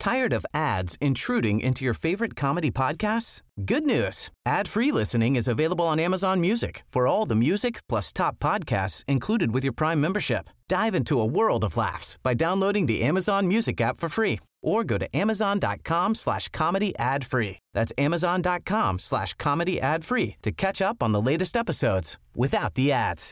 Tired of ads intruding into your favorite comedy podcasts? Good news. Ad-free listening is available on Amazon Music for all the music plus top podcasts included with your Prime membership. Dive into a world of laughs by downloading the Amazon Music app for free or go to amazon.com/comedy ad-free. That's amazon.com/comedy ad-free to catch up on the latest episodes without the ads.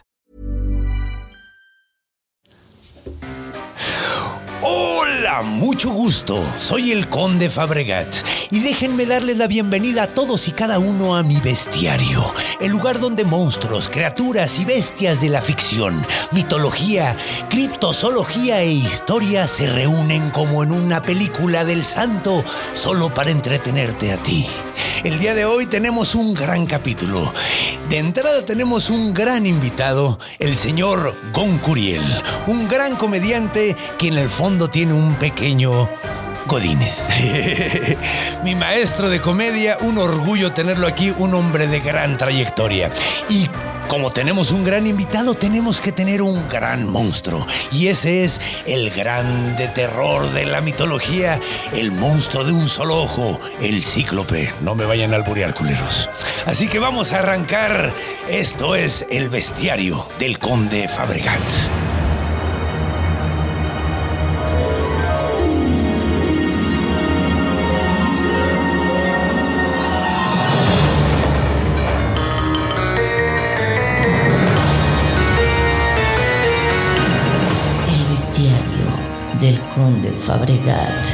Hola, mucho gusto. Soy el Conde Fabregat y déjenme darles la bienvenida a todos y cada uno a mi bestiario, el lugar donde monstruos, criaturas y bestias de la ficción, mitología, criptozoología e historia se reúnen como en una película del santo solo para entretenerte a ti. El día de hoy tenemos un gran capítulo. De entrada tenemos un gran invitado, el señor Gon Curiel, un gran comediante que en el fondo tiene un pequeño Godínez. Mi maestro de comedia, un orgullo tenerlo aquí, un hombre de gran trayectoria. Y como tenemos un gran invitado, tenemos que tener un gran monstruo. Y ese es el grande terror de la mitología, el monstruo de un solo ojo, el Cíclope. No me vayan a alburear, culeros. Así que vamos a arrancar. Esto es el bestiario del Conde Fabregat. Del Conde Fabregat.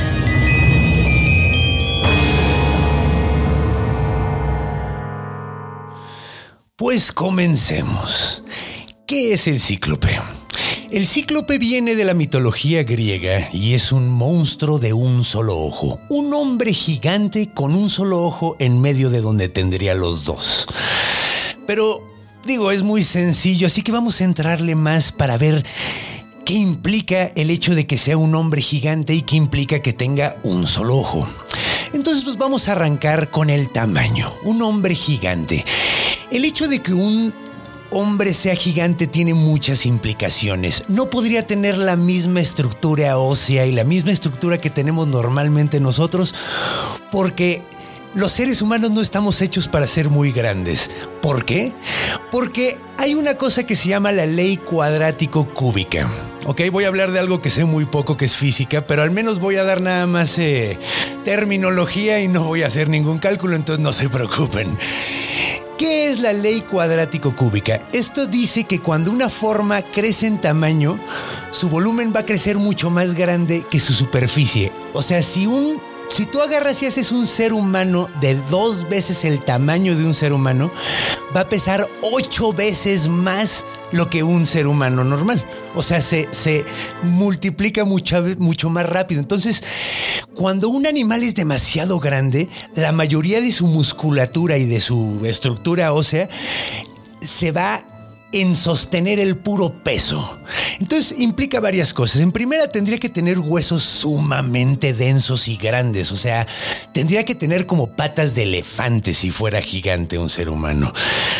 Pues comencemos. ¿Qué es el Cíclope? El Cíclope viene de la mitología griega y es un monstruo de un solo ojo. Un hombre gigante con un solo ojo en medio de donde tendría los dos. Pero, es muy sencillo, así que vamos a entrarle más para ver ¿qué implica el hecho de que sea un hombre gigante y qué implica que tenga un solo ojo? Entonces, pues vamos a arrancar con el tamaño. Un hombre gigante. El hecho de que un hombre sea gigante tiene muchas implicaciones. No podría tener la misma estructura ósea y la misma estructura que tenemos normalmente nosotros porque los seres humanos no estamos hechos para ser muy grandes. ¿Por qué? Porque hay una cosa que se llama la ley cuadrático-cúbica. Ok, voy a hablar de algo que sé muy poco, que es física, pero al menos voy a dar nada más terminología y no voy a hacer ningún cálculo, entonces no se preocupen. ¿Qué es la ley cuadrático-cúbica? Esto dice que cuando una forma crece en tamaño, su volumen va a crecer mucho más grande que su superficie. O sea, si tú agarras y haces un ser humano de 2 veces el tamaño de un ser humano, va a pesar 8 veces más lo que un ser humano normal. O sea, se multiplica mucho más rápido. Entonces, cuando un animal es demasiado grande, la mayoría de su musculatura y de su estructura ósea se va en sostener el puro peso. Entonces implica varias cosas. En primera, tendría que tener huesos sumamente densos y grandes. O sea, tendría que tener como patas de elefante si fuera gigante un ser humano.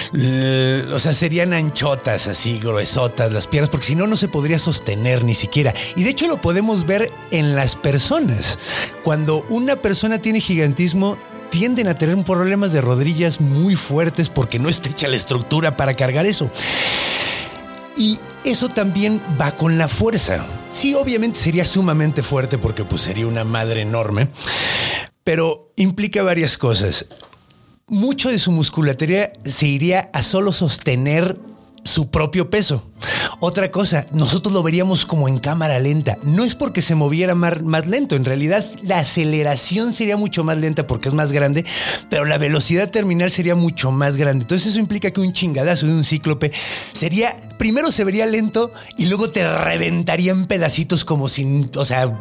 O sea, serían anchotas, así gruesotas las piernas, porque si no, no se podría sostener ni siquiera. Y de hecho lo podemos ver en las personas. Cuando una persona tiene gigantismo, tienden a tener problemas de rodillas muy fuertes porque no está hecha la estructura para cargar eso. Y eso también va con la fuerza. Sí, obviamente sería sumamente fuerte porque pues sería una madre enorme, pero implica varias cosas. Mucho de su musculatura se iría a solo sostener su propio peso. Otra cosa, nosotros lo veríamos como en cámara lenta. No es porque se moviera más lento. En realidad, la aceleración sería mucho más lenta porque es más grande, pero la velocidad terminal sería mucho más grande. Entonces eso implica que un chingadazo de un cíclope primero se vería lento y luego te reventaría en pedacitos como sin, o sea...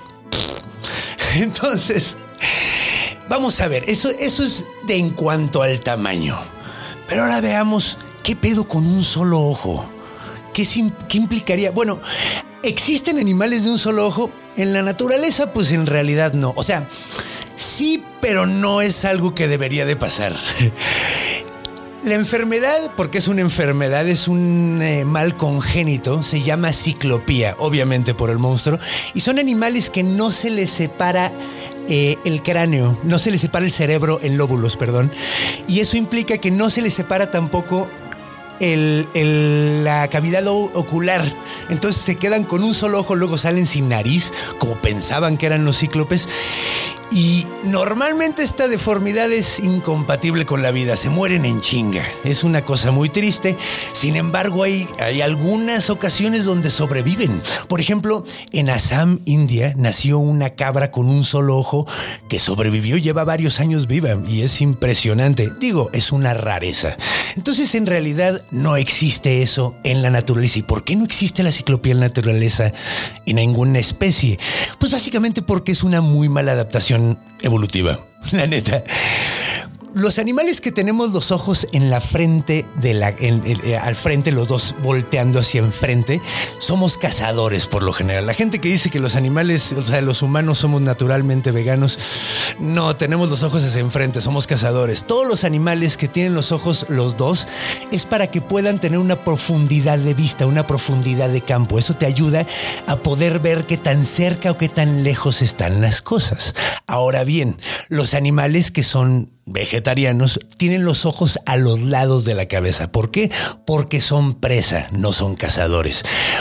Entonces, vamos a ver, eso es en cuanto al tamaño. Pero ahora veamos qué pedo con un solo ojo. ¿Qué implicaría? Bueno, ¿existen animales de un solo ojo? En la naturaleza, pues en realidad no. O sea, sí, pero no es algo que debería de pasar. La enfermedad, porque es una enfermedad, es un mal congénito, se llama ciclopía, obviamente por el monstruo, y son animales que no se les separa el cráneo, no se les separa el cerebro en lóbulos, perdón, y eso implica que no se les separa tampoco la cavidad ocular. Entonces se quedan con un solo ojo, luego salen sin nariz, como pensaban que eran los cíclopes. Y normalmente esta deformidad es incompatible con la vida, se mueren en chinga. Es una cosa muy triste. Sin embargo, hay algunas ocasiones donde sobreviven. Por ejemplo, en Assam, India, nació una cabra con un solo ojo que sobrevivió, lleva varios años viva y es impresionante. Digo, es una rareza. Entonces, en realidad, no existe eso en la naturaleza. ¿Y por qué no existe la ciclopía en la naturaleza en ninguna especie? Pues básicamente porque es una muy mala adaptación evolutiva, la neta. Los animales que tenemos los ojos en la frente, al frente, los dos volteando hacia enfrente, somos cazadores por lo general. La gente que dice que los animales, o sea, los humanos somos naturalmente veganos, no, tenemos los ojos hacia enfrente, somos cazadores. Todos los animales que tienen los ojos, los dos, es para que puedan tener una profundidad de vista, una profundidad de campo. Eso te ayuda a poder ver qué tan cerca o qué tan lejos están las cosas. Ahora bien, los animales que son vegetarianos tienen los ojos a los lados de la cabeza. ¿Por qué? Porque son presa, no son cazadores.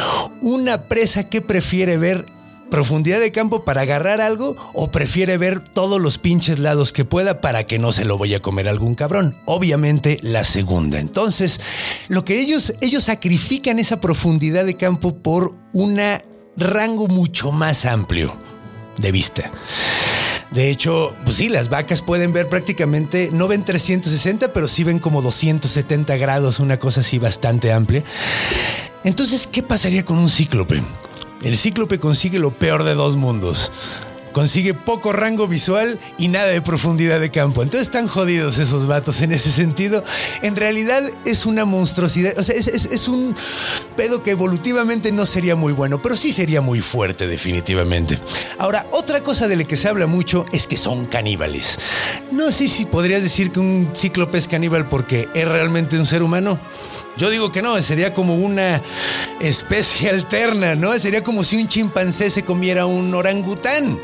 Una presa que prefiere ver profundidad de campo para agarrar algo o prefiere ver todos los pinches lados que pueda para que no se lo vaya a comer algún cabrón. Obviamente la segunda. Entonces, lo que ellos sacrifican esa profundidad de campo por un rango mucho más amplio de vista. De hecho, pues sí, las vacas pueden ver prácticamente, no ven 360, pero sí ven como 270 grados, una cosa así bastante amplia. Entonces, ¿qué pasaría con un cíclope? El cíclope consigue lo peor de dos mundos. Consigue poco rango visual y nada de profundidad de campo. Entonces están jodidos esos vatos en ese sentido. En realidad es una monstruosidad. O sea, es un pedo que evolutivamente no sería muy bueno, pero sí sería muy fuerte definitivamente. Ahora, otra cosa de la que se habla mucho es que son caníbales. No sé si podrías decir que un cíclope es caníbal porque es realmente un ser humano. Yo digo que no, sería como una especie alterna, ¿no? Sería como si un chimpancé se comiera un orangután.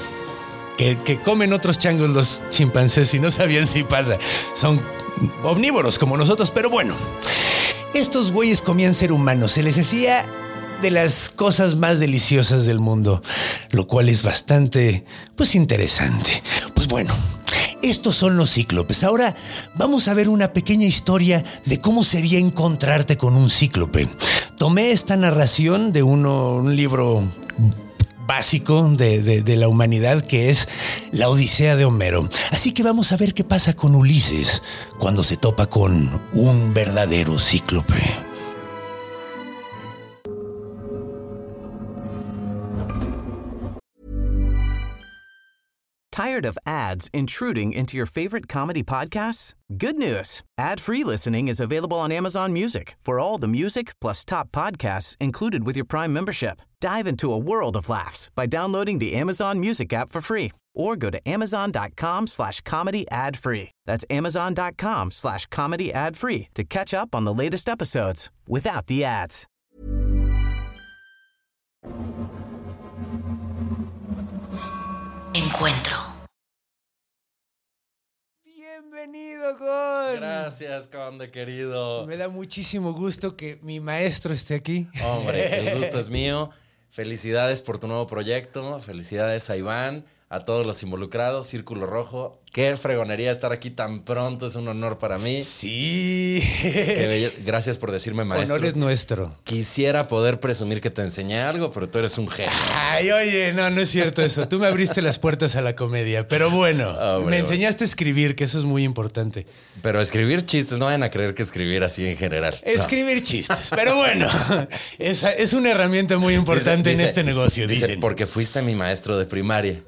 Que comen otros changos los chimpancés y no sabían si pasa. Son omnívoros como nosotros, pero bueno. Estos güeyes comían ser humanos. Se les hacía de las cosas más deliciosas del mundo, lo cual es bastante, pues, interesante. Pues bueno, estos son los cíclopes. Ahora vamos a ver una pequeña historia de cómo sería encontrarte con un cíclope. Tomé esta narración de un libro básico de la humanidad, que es La Odisea de Homero. Así que vamos a ver qué pasa con Ulises cuando se topa con un verdadero cíclope. Tired of ads intruding into your favorite comedy podcasts? Good news. Ad-free listening is available on Amazon Music for all the music plus top podcasts included with your Prime membership. Dive into a world of laughs by downloading the Amazon Music app for free or go to amazon.com/comedy ad-free. That's amazon.com/comedy ad-free to catch up on the latest episodes without the ads. Encuentro. Bienvenido, Gon. Gracias, Conde, querido. Me da muchísimo gusto que mi maestro esté aquí. Hombre, el gusto es mío. Felicidades por tu nuevo proyecto. Felicidades a Iván, a todos los involucrados, Círculo Rojo. Qué fregonería estar aquí tan pronto, es un honor para mí. Sí. Gracias por decirme maestro. Honor es nuestro. Quisiera poder presumir que te enseñé algo, pero tú eres un genio. Ay, oye, no es cierto eso. Tú me abriste las puertas a la comedia. Pero bueno, me enseñaste a escribir, que eso es muy importante. Pero escribir chistes, no vayan a creer que escribir así en general. Escribir chistes, pero bueno, es una herramienta muy importante en este negocio, dicen. Porque fuiste mi maestro de primaria.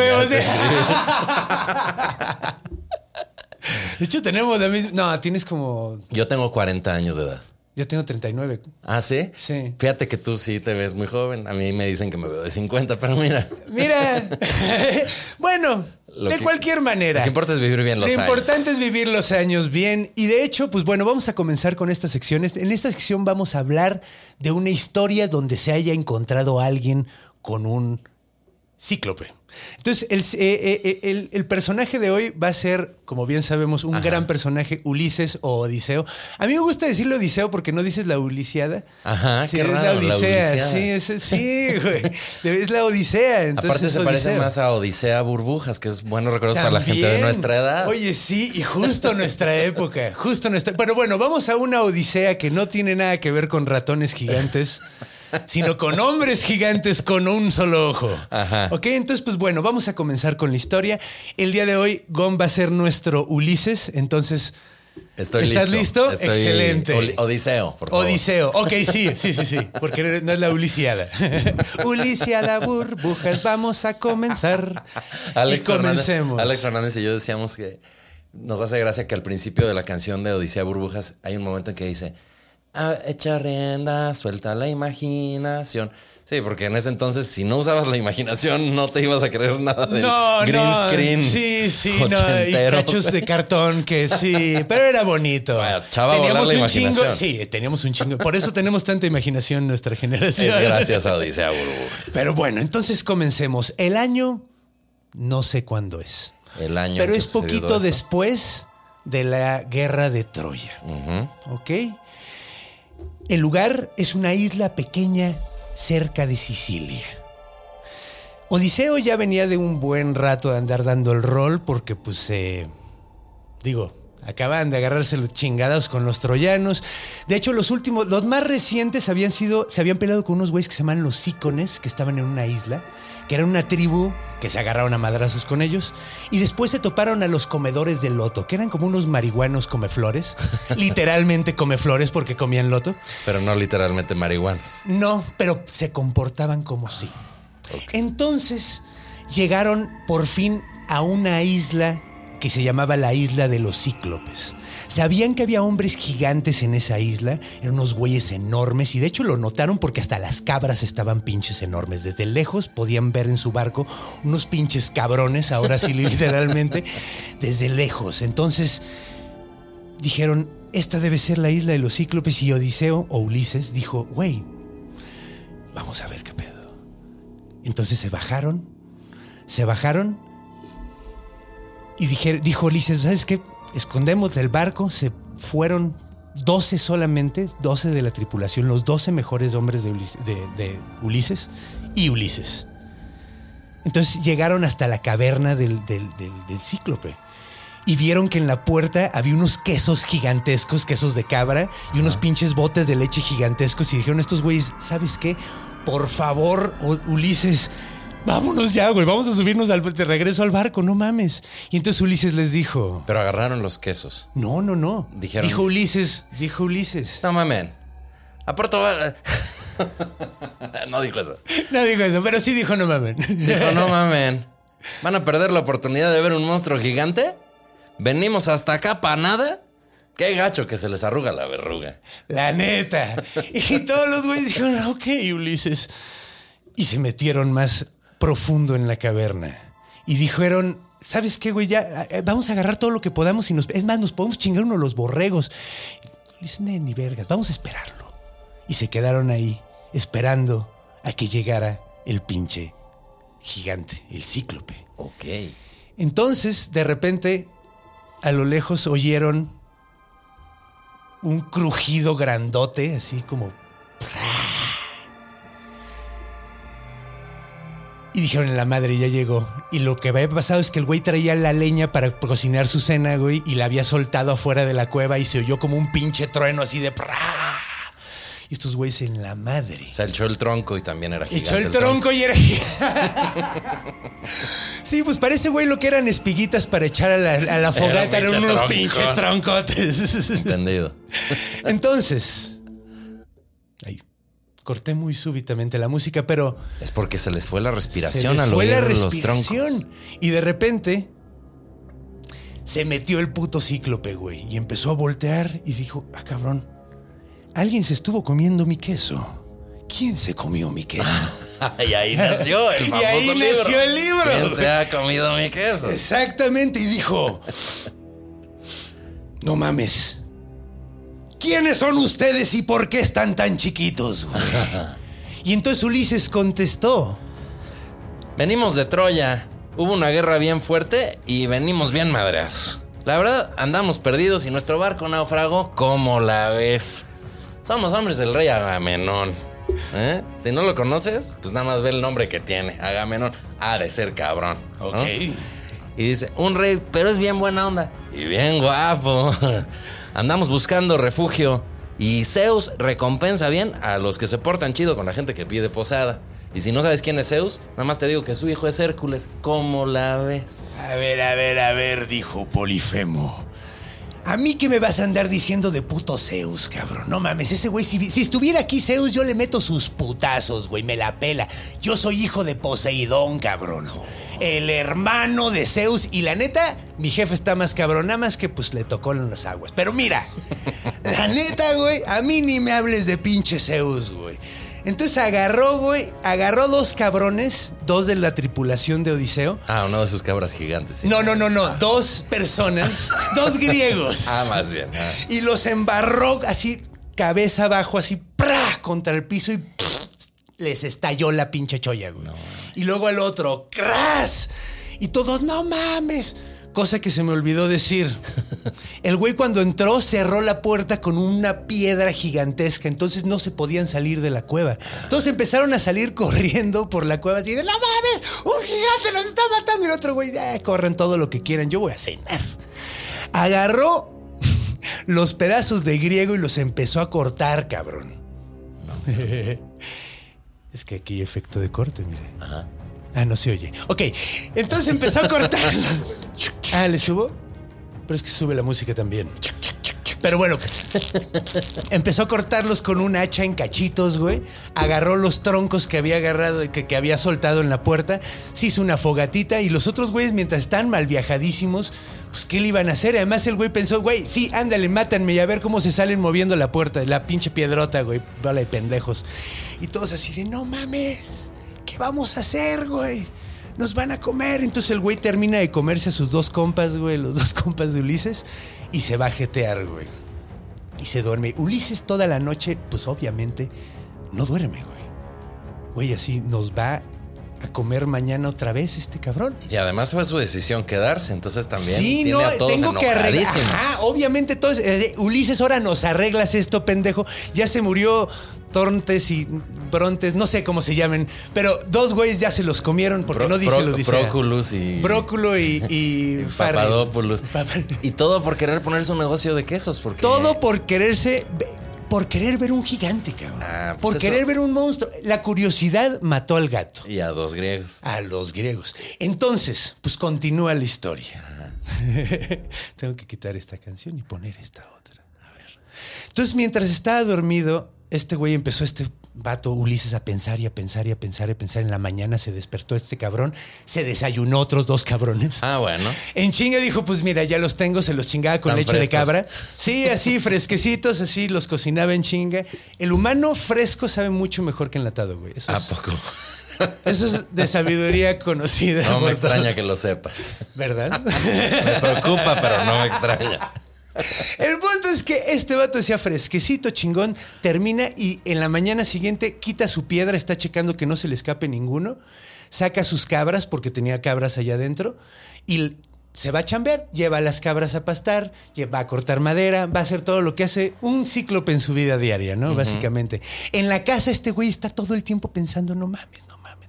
De hecho, tenemos la misma... No, tienes como... Yo tengo 40 años de edad. Yo tengo 39. ¿Ah, sí? Sí. Fíjate que tú sí te ves muy joven. A mí me dicen que me veo de 50, pero mira. Mira. Bueno, De cualquier manera. Lo que importa es vivir bien los años. Lo importante es vivir los años bien. Y de hecho, pues bueno, vamos a comenzar con esta sección. En esta sección vamos a hablar de una historia donde se haya encontrado alguien con un cíclope. Entonces, el personaje de hoy va a ser, como bien sabemos, un gran personaje, Ulises o Odiseo. A mí me gusta decirle Odiseo porque no dices la Ulisiada. Ajá, sí, qué es raro, la Odisea. la Odisea. Sí, güey. Es la Odisea. Entonces aparte se parece más a Odisea Burbujas, que es bueno recuerdos para la gente de nuestra edad. Oye, sí, y justo nuestra época. Pero bueno, vamos a una Odisea que no tiene nada que ver con ratones gigantes, sino con hombres gigantes con un solo ojo. Ajá. Ok, entonces, pues bueno, vamos a comenzar con la historia. El día de hoy, Gon va a ser nuestro Ulises, entonces... ¿Estás listo? Excelente. Odiseo, por favor. Odiseo. Ok, sí, porque no es la Ulisiada. Ulisiada, burbujas, vamos a comenzar. Alex comencemos. Fernández y yo decíamos que nos hace gracia que al principio de la canción de Odisea Burbujas hay un momento en que dice... echa rienda, suelta la imaginación. Sí, porque en ese entonces, si no usabas la imaginación, no te ibas a creer nada del green screen. Sí, no, y cachos de cartón que sí, pero era bonito. Bueno, chava, teníamos un chingo. Sí, teníamos un chingo. Por eso tenemos tanta imaginación en nuestra generación. Es gracias a Odisea Burbujas. Pero bueno, entonces comencemos. El año, no sé cuándo es. El año. Pero es poquito después de la guerra de Troya. ¿Ok? El lugar es una isla pequeña cerca de Sicilia. Odiseo ya venía de un buen rato de andar dando el rol porque, pues, acaban de agarrarse los chingados con los troyanos. De hecho, los más recientes se habían peleado con unos güeyes que se llaman los Sícones, que estaban en una isla, que era una tribu que se agarraron a madrazos con ellos. Y después se toparon a los comedores de loto, que eran como unos marihuanos comeflores. Literalmente comeflores porque comían loto. Pero no literalmente marihuanos. No, pero se comportaban como sí. Okay. Entonces llegaron por fin a una isla que se llamaba la isla de los Cíclopes. Sabían que había hombres gigantes en esa isla, eran unos güeyes enormes y de hecho lo notaron porque hasta las cabras estaban pinches enormes. Desde lejos podían ver en su barco unos pinches cabrones, ahora sí literalmente, desde lejos. Entonces dijeron, esta debe ser la isla de los Cíclopes y Odiseo o Ulises dijo, güey, vamos a ver qué pedo. Entonces se bajaron y dijo Ulises, ¿sabes qué? Escondemos del barco, se fueron 12 solamente, 12 de la tripulación, los 12 mejores hombres de Ulises y Ulises. Entonces llegaron hasta la caverna del Cíclope y vieron que en la puerta había unos quesos gigantescos, quesos de cabra y unos pinches botes de leche gigantescos y dijeron estos güeyes, ¿sabes qué? Por favor, Ulises, vámonos ya, güey, vamos a subirnos de regreso al barco, no mames. Y entonces Ulises les dijo... Pero agarraron los quesos. No. Dijeron... Dijo Ulises. No mamen. A Puerto... No dijo eso. No dijo eso, pero sí dijo no mamen. Dijo no mamen. ¿Van a perder la oportunidad de ver un monstruo gigante? ¿Venimos hasta acá para nada? Qué gacho que se les arruga la verruga. La neta. Y todos los güeyes dijeron, ok, Ulises. Y se metieron más profundo en la caverna. Y dijeron, ¿sabes qué, güey? Ya vamos a agarrar todo lo que podamos y es más, nos podemos chingar uno de los borregos. Ulises, ni vergas, vamos a esperarlo. Y se quedaron ahí, esperando a que llegara el pinche gigante, el Cíclope. Ok. Entonces, de repente, a lo lejos oyeron un crujido grandote, así como... Y dijeron, la madre ya llegó. Y lo que había pasado es que el güey traía la leña para cocinar su cena, güey, y la había soltado afuera de la cueva y se oyó como un pinche trueno así de... Y estos güeyes en la madre. O sea, echó el tronco y también era gigante. Echó el tronco y era gigante. Sí, pues parece, güey, lo que eran espiguitas para echar a la fogata. Eran unos pinches troncotes. Entendido. Entonces... Ahí. Corté muy súbitamente la música, pero... Es porque se les fue la respiración al oír la respiración. Los troncos. Y de repente... Se metió el puto Cíclope, güey. Y empezó a voltear y dijo, cabrón... Alguien se estuvo comiendo mi queso. ¿Quién se comió mi queso? Y ahí nació el famoso Y ahí libro. nació el libro. ¿Quién se ha comido mi queso? Exactamente, y dijo, no mames, ¿quiénes son ustedes y por qué están tan chiquitos, güey? Y entonces Ulises contestó, Venimos de Troya. Hubo una guerra bien fuerte y venimos bien madreados. La verdad, andamos perdidos y nuestro barco naufragó. ¿Cómo la ves? Somos hombres del rey Agamenón. Si no lo conoces, pues nada más ve el nombre que tiene. Agamenón. Ha de ser cabrón, ¿no? ok. Y dice, un rey, pero es bien buena onda y bien guapo. Andamos buscando refugio y Zeus recompensa bien a los que se portan chido con la gente que pide posada. Y si no sabes quién es Zeus, nada más te digo que su hijo es Hércules. ¿Cómo la ves? A ver, dijo Polifemo. ¿A mí qué me vas a andar diciendo de puto Zeus, cabrón? No mames, ese güey, si estuviera aquí Zeus, yo le meto sus putazos, güey, me la pela. Yo soy hijo de Poseidón, cabrón. El hermano de Zeus. Y la neta, mi jefe está más cabrón, nada más que pues le tocó en las aguas. Pero mira, la neta, güey, a mí ni me hables de pinche Zeus, güey. Entonces agarró dos cabrones, dos de la tripulación de Odiseo. Ah, uno de sus cabras gigantes. Sí. No. Dos personas, dos griegos. Más bien. Y los embarró así, cabeza abajo, así, ¡prá! Contra el piso y les estalló la pinche cholla, güey. No. Y luego el otro, ¡cras! Y todos, no mames. Cosa que se me olvidó decir. El güey cuando entró cerró la puerta con una piedra gigantesca, entonces no se podían salir de la cueva. Todos empezaron a salir corriendo por la cueva así de, ¡no mames! ¡Un gigante nos está matando! Y el otro güey, corran todo lo que quieran, yo voy a cenar. Agarró los pedazos de griego y los empezó a cortar, cabrón. No. Es que aquí hay efecto de corte, mire. Ajá. Ah, no se oye. Ok, entonces empezó a cortarlos. Ah, ¿le subo? Pero es que sube la música también. Pero bueno, empezó a cortarlos con un hacha en cachitos, güey. Agarró los troncos que había agarrado, que había soltado en la puerta. Se hizo una fogatita y los otros güeyes, mientras están mal viajadísimos, pues, ¿qué le iban a hacer? Además, el güey pensó, güey, sí, ándale, mátanme y a ver cómo se salen moviendo la puerta. La pinche piedrota, güey. Vale, pendejos. Y todos así de, no mames. ¿Qué vamos a hacer, güey? Nos van a comer. Entonces el güey termina de comerse a sus dos compas, güey, los dos compas de Ulises, y se va a jetear, güey. Y se duerme. Ulises toda la noche, pues obviamente, no duerme, güey. Güey, así nos va a comer mañana otra vez este cabrón. Y además fue su decisión quedarse, entonces también sí, tiene a todos tengo que arreglar. enojadísimos. Ajá, obviamente todos. Ulises, ahora nos arreglas esto, pendejo. Ya se murió Torntes y Brontes, no sé cómo se llamen, pero dos güeyes ya se los comieron porque no dice lo dice. Próculus y... Bróculo y Papadopoulos. Y todo por querer ponerse un negocio de quesos. Porque... Todo por querer ver un gigante, cabrón. Pues por querer ver un monstruo. La curiosidad mató al gato. Y a dos griegos. A los griegos. Entonces, pues continúa la historia. Tengo que quitar esta canción y poner esta otra. A ver. Entonces, mientras estaba dormido, este güey empezó, este vato Ulises, a pensar y a pensar y a pensar y a pensar. En la mañana se despertó este cabrón, se desayunó otros dos cabrones. Ah, bueno. En chinga dijo, pues mira, ya los tengo, se los chingaba con leche de cabra. Sí, así fresquecitos, así los cocinaba en chinga. El humano fresco sabe mucho mejor que enlatado, güey. Eso ¿A es, poco? eso es de sabiduría conocida. No me extraña que lo sepas. ¿Verdad? Me preocupa, pero no me extraña. El punto es que este vato decía fresquecito, chingón, termina y en la mañana siguiente quita su piedra, está checando que no se le escape ninguno, saca sus cabras porque tenía cabras allá adentro y se va a chambear, lleva a las cabras a pastar, va a cortar madera, va a hacer todo lo que hace un cíclope en su vida diaria, ¿no? Uh-huh. Básicamente. En la casa este güey está todo el tiempo pensando, no mames.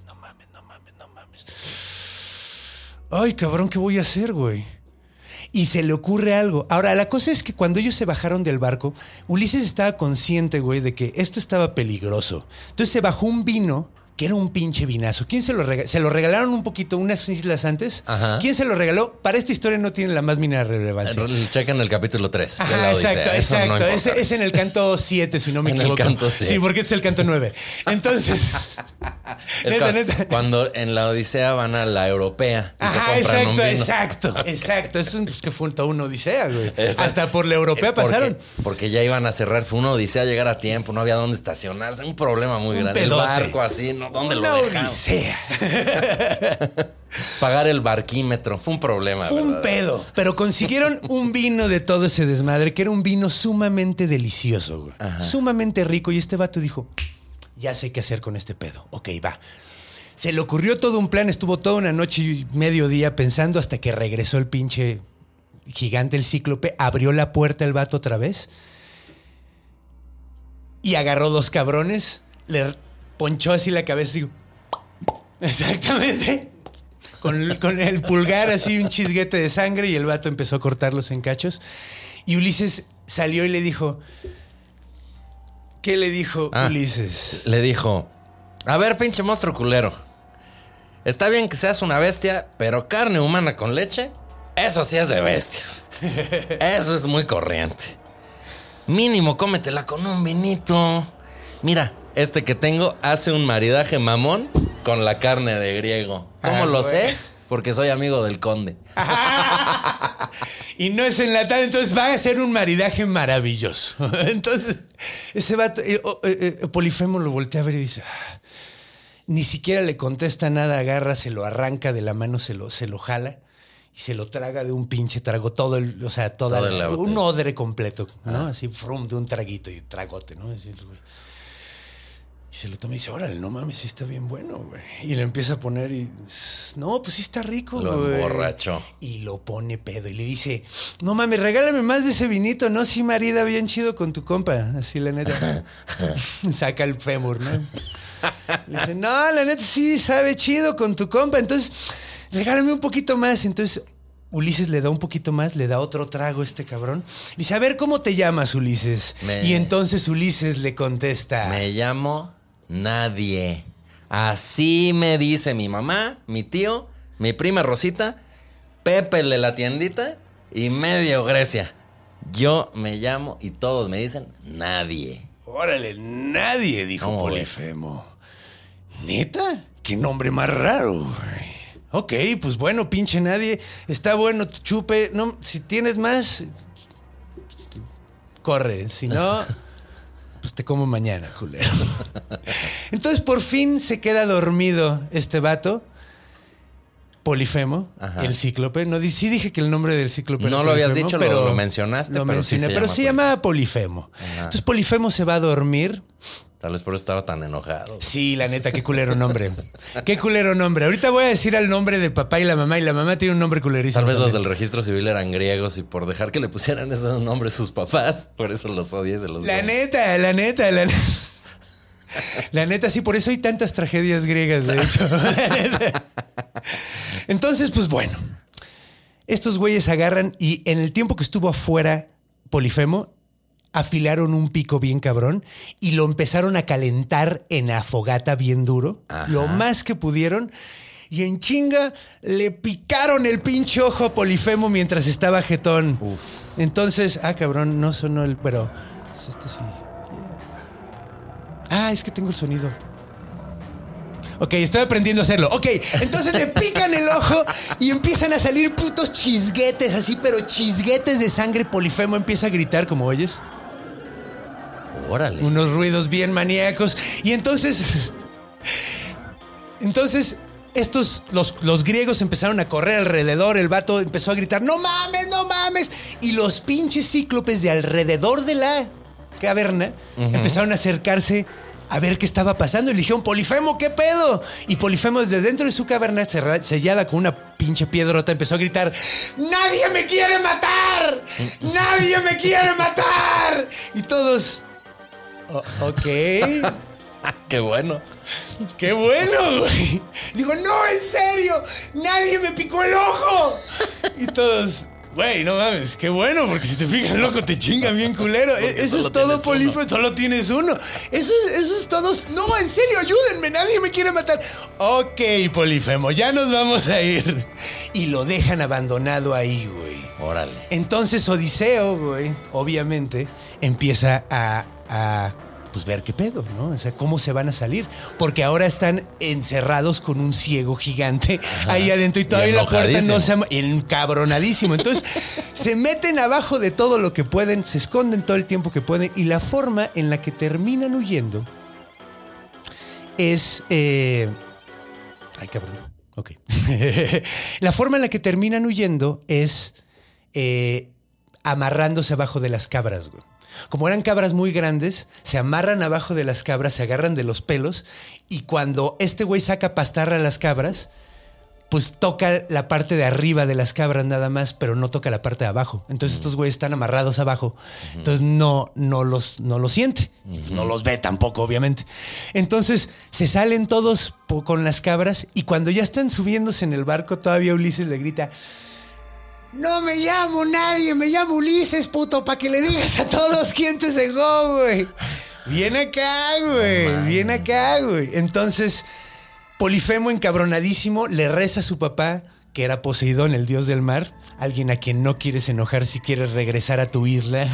Ay, cabrón, ¿qué voy a hacer, güey? Y se le ocurre algo. Ahora, la cosa es que cuando ellos se bajaron del barco, Ulises estaba consciente, güey, de que esto estaba peligroso. Entonces se bajó un vino, que era un pinche vinazo. ¿Quién se lo regaló? Se lo regalaron un poquito, unas islas antes. Ajá. ¿Quién se lo regaló? Para esta historia no tiene la más mínima relevancia. Chequen el capítulo 3. Ajá, exacto. No es en el canto 7, si no me equivoco. En el canto 7. Sí, porque este es el canto 9. Entonces, Neta. Cuando en la Odisea van a la Europea y se Ajá, compran un vino. exacto. Es que fue toda una odisea, güey. Exacto. Hasta por la europea pasaron. Porque ya iban a cerrar. Fue una odisea llegar a tiempo. No había dónde estacionarse. Un problema muy grande. pedote. El barco así, ¿no? ¿Dónde Una lo dejamos? odisea. Pagar el barquímetro. Fue un problema, Fue un ¿verdad? pedo. Pero consiguieron un vino de todo ese desmadre, que era un vino sumamente delicioso, güey. Sumamente rico. Y este vato dijo, ya sé qué hacer con este pedo. Ok, va. Se le ocurrió todo un plan. Estuvo toda una noche y mediodía pensando hasta que regresó el pinche gigante, el cíclope. Abrió la puerta el vato otra vez. Y agarró 2 cabrones. Le ponchó así la cabeza y... Exactamente. Con el pulgar así un chisguete de sangre y el vato empezó a cortarlos en cachos. Y Ulises salió y le dijo... ¿Qué le dijo Ulises? Le dijo, a ver, pinche monstruo culero. Está bien que seas una bestia, pero carne humana con leche, eso sí es de bestias. Eso es muy corriente. Mínimo cómetela con un vinito. Mira, este que tengo hace un maridaje mamón con la carne de griego. ¿Cómo lo sé? Porque soy amigo del conde. Y no es enlatado, entonces va a ser un maridaje maravilloso. Entonces, ese vato, Polifemo lo voltea a ver y dice, ni siquiera le contesta nada, agarra, se lo arranca de la mano, se lo jala y se lo traga de un pinche trago, todo el, o sea, un odre completo, ¿no? Así, frum, de un traguito y tragote, ¿no? Así, güey. Y se lo toma y dice, órale, no mames, sí está bien bueno, güey. Y le empieza a poner y... No, pues sí está rico, güey. Lo emborrachó. Y lo pone pedo y le dice, no mames, regálame más de ese vinito, ¿no? Sí marida bien chido con tu compa. Así, la neta. Saca el fémur, ¿no? Le dice, no, la neta sí sabe chido con tu compa. Entonces, regálame un poquito más. Entonces... Ulises le da un poquito más, le da otro trago a este cabrón. Le dice, a ver, ¿cómo te llamas, Ulises? Y entonces Ulises le contesta... Me llamo Nadie. Así me dice mi mamá, mi tío, mi prima Rosita, Pepe el de la tiendita y medio Grecia. Yo me llamo y todos me dicen Nadie. Órale, Nadie, dijo Polifemo. ¿Neta? ¿Qué nombre más raro, güey? Ok, pues bueno, pinche Nadie. Está bueno, chupe. No, si tienes más, corre. Si no, pues te como mañana, culero. Entonces, por fin se queda dormido este vato. Polifemo, el cíclope. No, sí dije que el nombre del cíclope no era lo Polifemo, habías dicho, pero lo mencionaste, lo pero mencioné, sí pero se llama Polifemo. Entonces, Polifemo se va a dormir. Tal vez por eso estaba tan enojado. Sí, la neta, qué culero nombre. Qué culero nombre. Ahorita voy a decir el nombre del papá y la mamá tiene un nombre culerísimo. Tal vez también. los del registro civil eran griegos y por dejar que le pusieran esos nombres sus papás, por eso los odié. La neta. La neta, sí, por eso hay tantas tragedias griegas, de hecho. La neta. Entonces, pues bueno. Estos güeyes agarran y en el tiempo que estuvo afuera Polifemo, afilaron un pico bien cabrón y lo empezaron a calentar en la fogata bien duro, lo más que pudieron, y en chinga le picaron el pinche ojo a Polifemo mientras estaba jetón. Uf. Entonces, cabrón, no sonó el... Pero... Este sí... es que tengo el sonido. Ok, estoy aprendiendo a hacerlo. Ok, entonces le pican el ojo y empiezan a salir putos chisguetes así, pero chisguetes de sangre. Polifemo empieza a gritar, como oyes. Órale. Unos ruidos bien maníacos. Y entonces estos, los griegos empezaron a correr alrededor. El vato empezó a gritar, ¡no mames, no mames! Y los pinches cíclopes de alrededor de la caverna empezaron a acercarse a ver qué estaba pasando. Y le dijeron, Polifemo, ¿qué pedo? Y Polifemo desde dentro de su caverna sellada con una pinche piedrota empezó a gritar, ¡nadie me quiere matar! ¡Nadie me quiere matar! Y todos... ok. Qué bueno. ¡Qué bueno, güey! Digo, no, en serio, nadie me picó el ojo. Y todos, güey, no mames, qué bueno, porque si te pican el ojo te chingan bien culero. Eso es todo, Polifemo, solo tienes uno. Eso es todo. No, en serio, ayúdenme, nadie me quiere matar. Ok, Polifemo, ya nos vamos a ir. Y lo dejan abandonado ahí, güey. Órale. Entonces Odiseo, güey, obviamente, empieza a pues ver qué pedo, ¿no? O sea, cómo se van a salir. Porque ahora están encerrados con un ciego gigante ahí adentro y todavía la puerta no se ha... Encabronadísimo. Entonces, se meten abajo de todo lo que pueden, se esconden todo el tiempo que pueden y la forma en la que terminan huyendo es... Ay, cabrón. Ok. La forma en la que terminan huyendo es amarrándose abajo de las cabras, güey. Como eran cabras muy grandes, se amarran abajo de las cabras, se agarran de los pelos y cuando este güey saca pastar a las cabras, pues toca la parte de arriba de las cabras nada más, pero no toca la parte de abajo. Entonces estos güeyes están amarrados abajo. Entonces no los siente. No los ve tampoco, obviamente. Entonces se salen todos con las cabras y cuando ya están subiéndose en el barco, todavía Ulises le grita... No me llamo nadie, me llamo Ulises, puto, para que le digas a todos quién te cegó, güey. Viene acá, güey, viene acá, güey. Entonces, Polifemo, encabronadísimo, le reza a su papá, que era Poseidón, el dios del mar, alguien a quien no quieres enojar si quieres regresar a tu isla.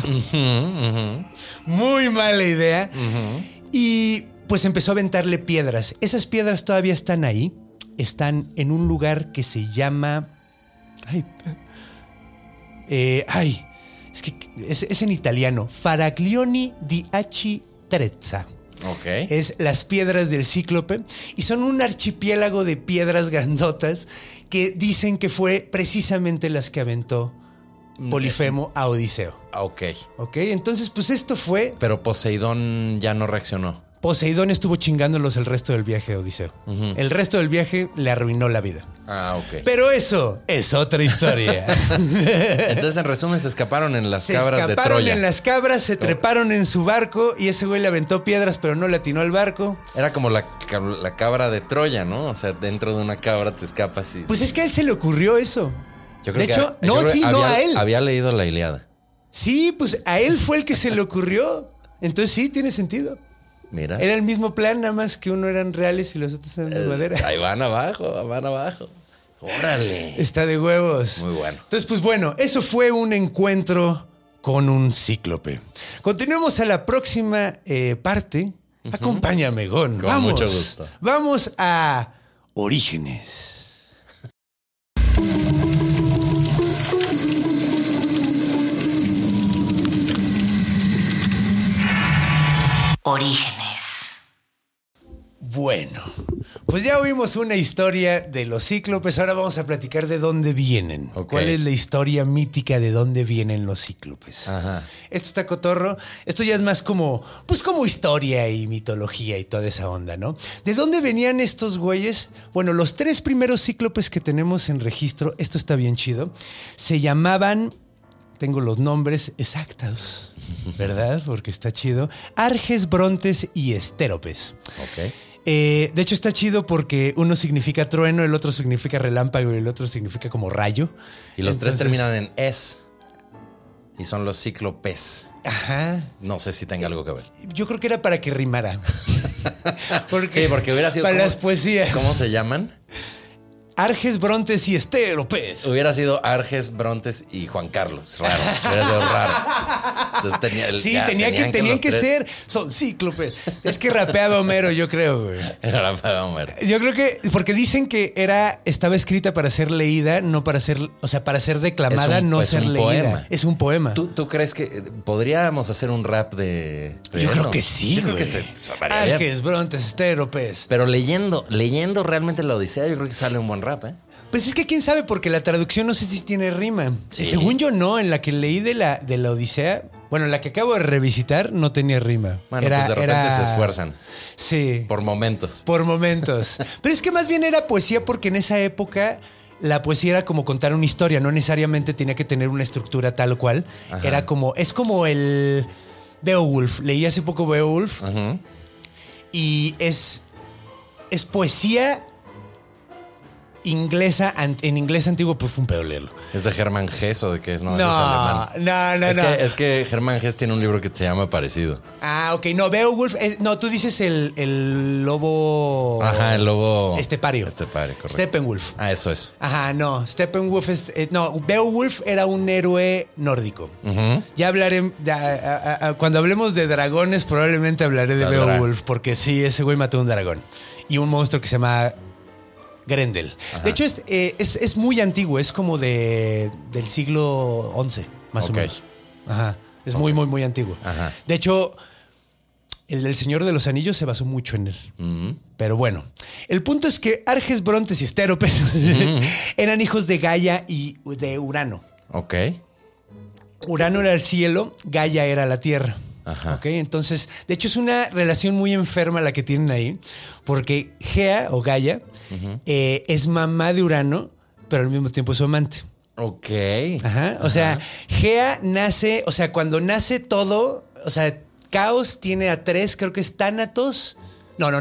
Muy mala idea. Y pues empezó a aventarle piedras. Esas piedras todavía están ahí, están en un lugar que se llama... es que es en italiano. Faraglioni di Aci Trezza. Okay. Es las piedras del Cíclope. Y son un archipiélago de piedras grandotas que dicen que fue precisamente las que aventó Polifemo a Odiseo. Ok. Ok, entonces pues esto fue... Pero Poseidón ya no reaccionó. Poseidón estuvo chingándolos el resto del viaje a Odiseo. El resto del viaje le arruinó la vida. Ah, ok. Pero eso es otra historia. Entonces, en resumen, se escaparon en las cabras de Troya. Se escaparon en las cabras, se treparon en su barco y ese güey le aventó piedras, pero no le atinó al barco. Era como la cabra de Troya, ¿no? O sea, dentro de una cabra te escapas y... Pues es que a él se le ocurrió eso. Yo creo de hecho, no a él. Había leído la Ilíada. Sí, pues a él fue el que se le ocurrió. Entonces sí, tiene sentido. Mira. Era el mismo plan, nada más que uno eran reales y los otros eran de madera. Ahí van abajo, van abajo. Órale. Está de huevos. Muy bueno. Entonces, pues bueno, eso fue un encuentro con un cíclope. Continuemos a la próxima parte. Acompáñame, Gon. Con Vamos. mucho gusto. Vamos a Orígenes. Orígenes. Bueno, pues ya oímos una historia de los cíclopes. Ahora vamos a platicar de dónde vienen. Okay. ¿Cuál es la historia mítica de dónde vienen los cíclopes? Ajá. Esto está cotorro. Esto ya es más como, pues como historia y mitología y toda esa onda, ¿no? ¿De dónde venían estos güeyes? Bueno, los 3 primeros cíclopes que tenemos en registro, esto está bien chido, se llamaban... Tengo los nombres exactos, ¿verdad? Porque está chido. Arges, Brontes y Estéropes. Ok. De hecho, está chido porque uno significa trueno, el otro significa relámpago y el otro significa como rayo. Y los 3 terminan en es. Y son los cíclopes. Ajá. No sé si tenga algo que ver. Yo creo que era para que rimara. Sí, porque hubiera sido... para las poesías. ¿Cómo se llaman? Arges, Brontes y Estéropes. Hubiera sido Arges, Brontes y Juan Carlos. Raro. Hubiera sido raro. Entonces tenían que ser. Son cíclopes. Es que rapeaba Homero, yo creo, güey. Era rapeaba Homero. Yo creo que... Porque dicen que estaba escrita para ser leída, no para ser... O sea, para ser declamada, no ser leída. Poema. Es un poema. ¿Tú crees que podríamos hacer un rap de Yo eso? creo que sí, Yo creo güey. que se sonaría bien. Arges, Brontes, Estéropes. Pero leyendo realmente la Odisea, yo creo que sale un buen rap, ¿eh? Pues es que quién sabe, porque la traducción no sé si tiene rima. Sí. Según yo no, en la que leí de la Odisea, bueno, en la que acabo de revisitar, no tenía rima. Bueno, pues de repente se esfuerzan. Sí. Por momentos. Por momentos. Pero es que más bien era poesía porque en esa época la poesía era como contar una historia, no necesariamente tenía que tener una estructura tal cual. Ajá. Era como, es como el Beowulf. Leí hace poco Beowulf. Ajá. Y es poesía inglesa, en inglés antiguo, pues fue un pedo leerlo. ¿Es de Germán Hesse o de qué es? No, No, eso es alemán. no. Es que Germán Hesse tiene un libro que se llama parecido. Ah, ok. No, Beowulf. No, tú dices el lobo. Ajá, el lobo. Estepario. Correcto. Steppenwolf. Ah, eso es. Ajá, no. Steppenwolf es. No, Beowulf era un héroe nórdico. Ya hablaré. Cuando hablemos de dragones, probablemente hablaré de Saldrá. Beowulf, porque sí, ese güey mató un dragón. Y un monstruo que se llama Grendel. Ajá. De hecho, es muy antiguo. Es como del siglo XI, más Ok. o menos. Ajá. Es muy, muy, muy antiguo. Ajá. De hecho, el del Señor de los Anillos se basó mucho en él. Pero bueno, el punto es que Arges, Brontes y Estéropes eran hijos de Gaia y de Urano. Ok. Urano era el cielo, Gaia era la tierra. Ajá. ¿Ok? Entonces, de hecho, es una relación muy enferma la que tienen ahí, porque Gea o Gaia es mamá de Urano, pero al mismo tiempo es su amante. Ok. Ajá. O sea, Gea nace, o sea, cuando nace todo, o sea, Caos tiene a 3, creo que es Tánatos. No.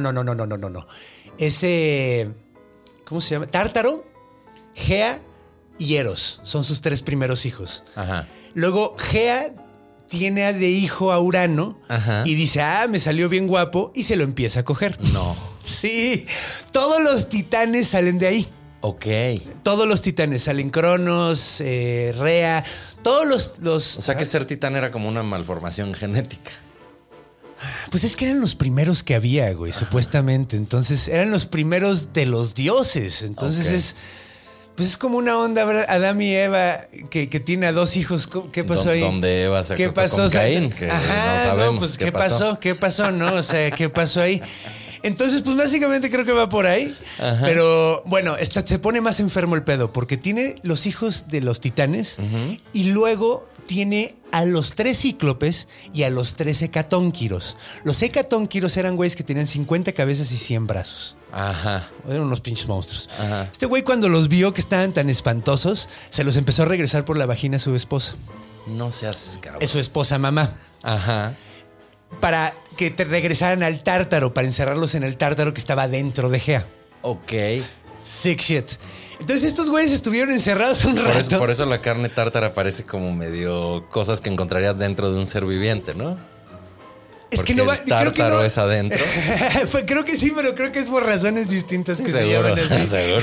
Ese, ¿cómo se llama? Tártaro, Gea y Eros. Son sus 3 primeros hijos. Ajá. Luego Gea tiene de hijo a Urano. Ajá. Y dice, me salió bien guapo, y se lo empieza a coger. No. Sí, todos los titanes salen de ahí. Ok. Todos los titanes salen, Cronos, Rea, todos los... O sea que ser titán era como una malformación genética. Pues es que eran los primeros que había, güey, supuestamente. Entonces, eran los primeros de los dioses. Entonces Ok. Pues es como una onda, Adán y Eva, que tiene a 2 hijos. ¿Qué pasó ahí? Donde Eva se ¿Qué acostó pasó? con Caín, que no sabemos pues, qué pasó. ¿Qué pasó? No, o sea, ¿qué pasó ahí? Entonces, pues básicamente creo que va por ahí. Ajá. Pero bueno, se pone más enfermo el pedo, porque tiene los hijos de los titanes y luego tiene a los 3 cíclopes y a los 3 hecatónquiros. Los hecatónquiros eran güeyes que tenían 50 cabezas y 100 brazos. Ajá. Eran unos pinches monstruos. Ajá. Este güey, cuando los vio que estaban tan espantosos, se los empezó a regresar por la vagina a su esposa. No seas cabrón. Es su esposa mamá. Ajá. Para que te regresaran al tártaro, para encerrarlos en el tártaro que estaba dentro de Gea. Ok. Sick shit. Entonces estos güeyes estuvieron encerrados un rato. Por eso la carne tártara parece como medio cosas que encontrarías dentro de un ser viviente, ¿no? Es Porque que no va. el tártaro es adentro. Creo que sí, pero creo que es por razones distintas que se Seguro, llaman así. seguro.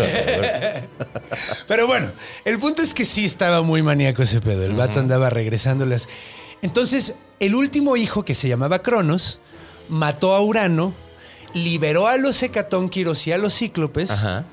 Pero bueno, el punto es que sí estaba muy maníaco ese pedo. El vato andaba regresándolas. Entonces, el último hijo, que se llamaba Cronos, mató a Urano, liberó a los hecatónquiros y a los cíclopes. Ajá.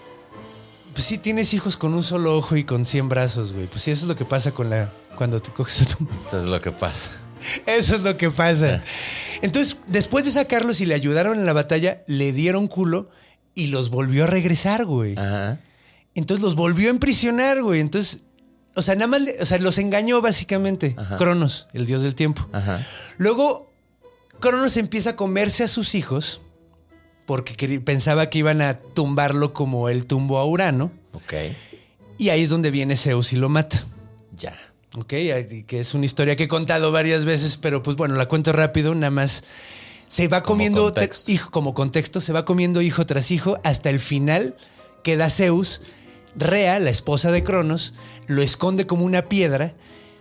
Pues sí, tienes hijos con un solo ojo y con 100 brazos, güey. Pues sí, eso es lo que pasa cuando te coges a tu... Eso es lo que pasa. Eso es lo que pasa. Entonces, después de sacarlos y le ayudaron en la batalla, le dieron culo y los volvió a regresar, güey. Ajá. Entonces los volvió a emprisionar, güey. Entonces, o sea, nada más, los engañó básicamente. Ajá. Cronos, el dios del tiempo. Ajá. Luego, Cronos empieza a comerse a sus hijos porque pensaba que iban a tumbarlo como él tumbó a Urano. Ok. Y ahí es donde viene Zeus y lo mata. Ya. Ok, que es una historia que he contado varias veces, pero pues bueno, la cuento rápido, nada más. Se va comiendo contexto. hijo, como contexto, se va comiendo hijo tras hijo hasta el final queda Zeus. Rea, la esposa de Cronos, lo esconde como una piedra,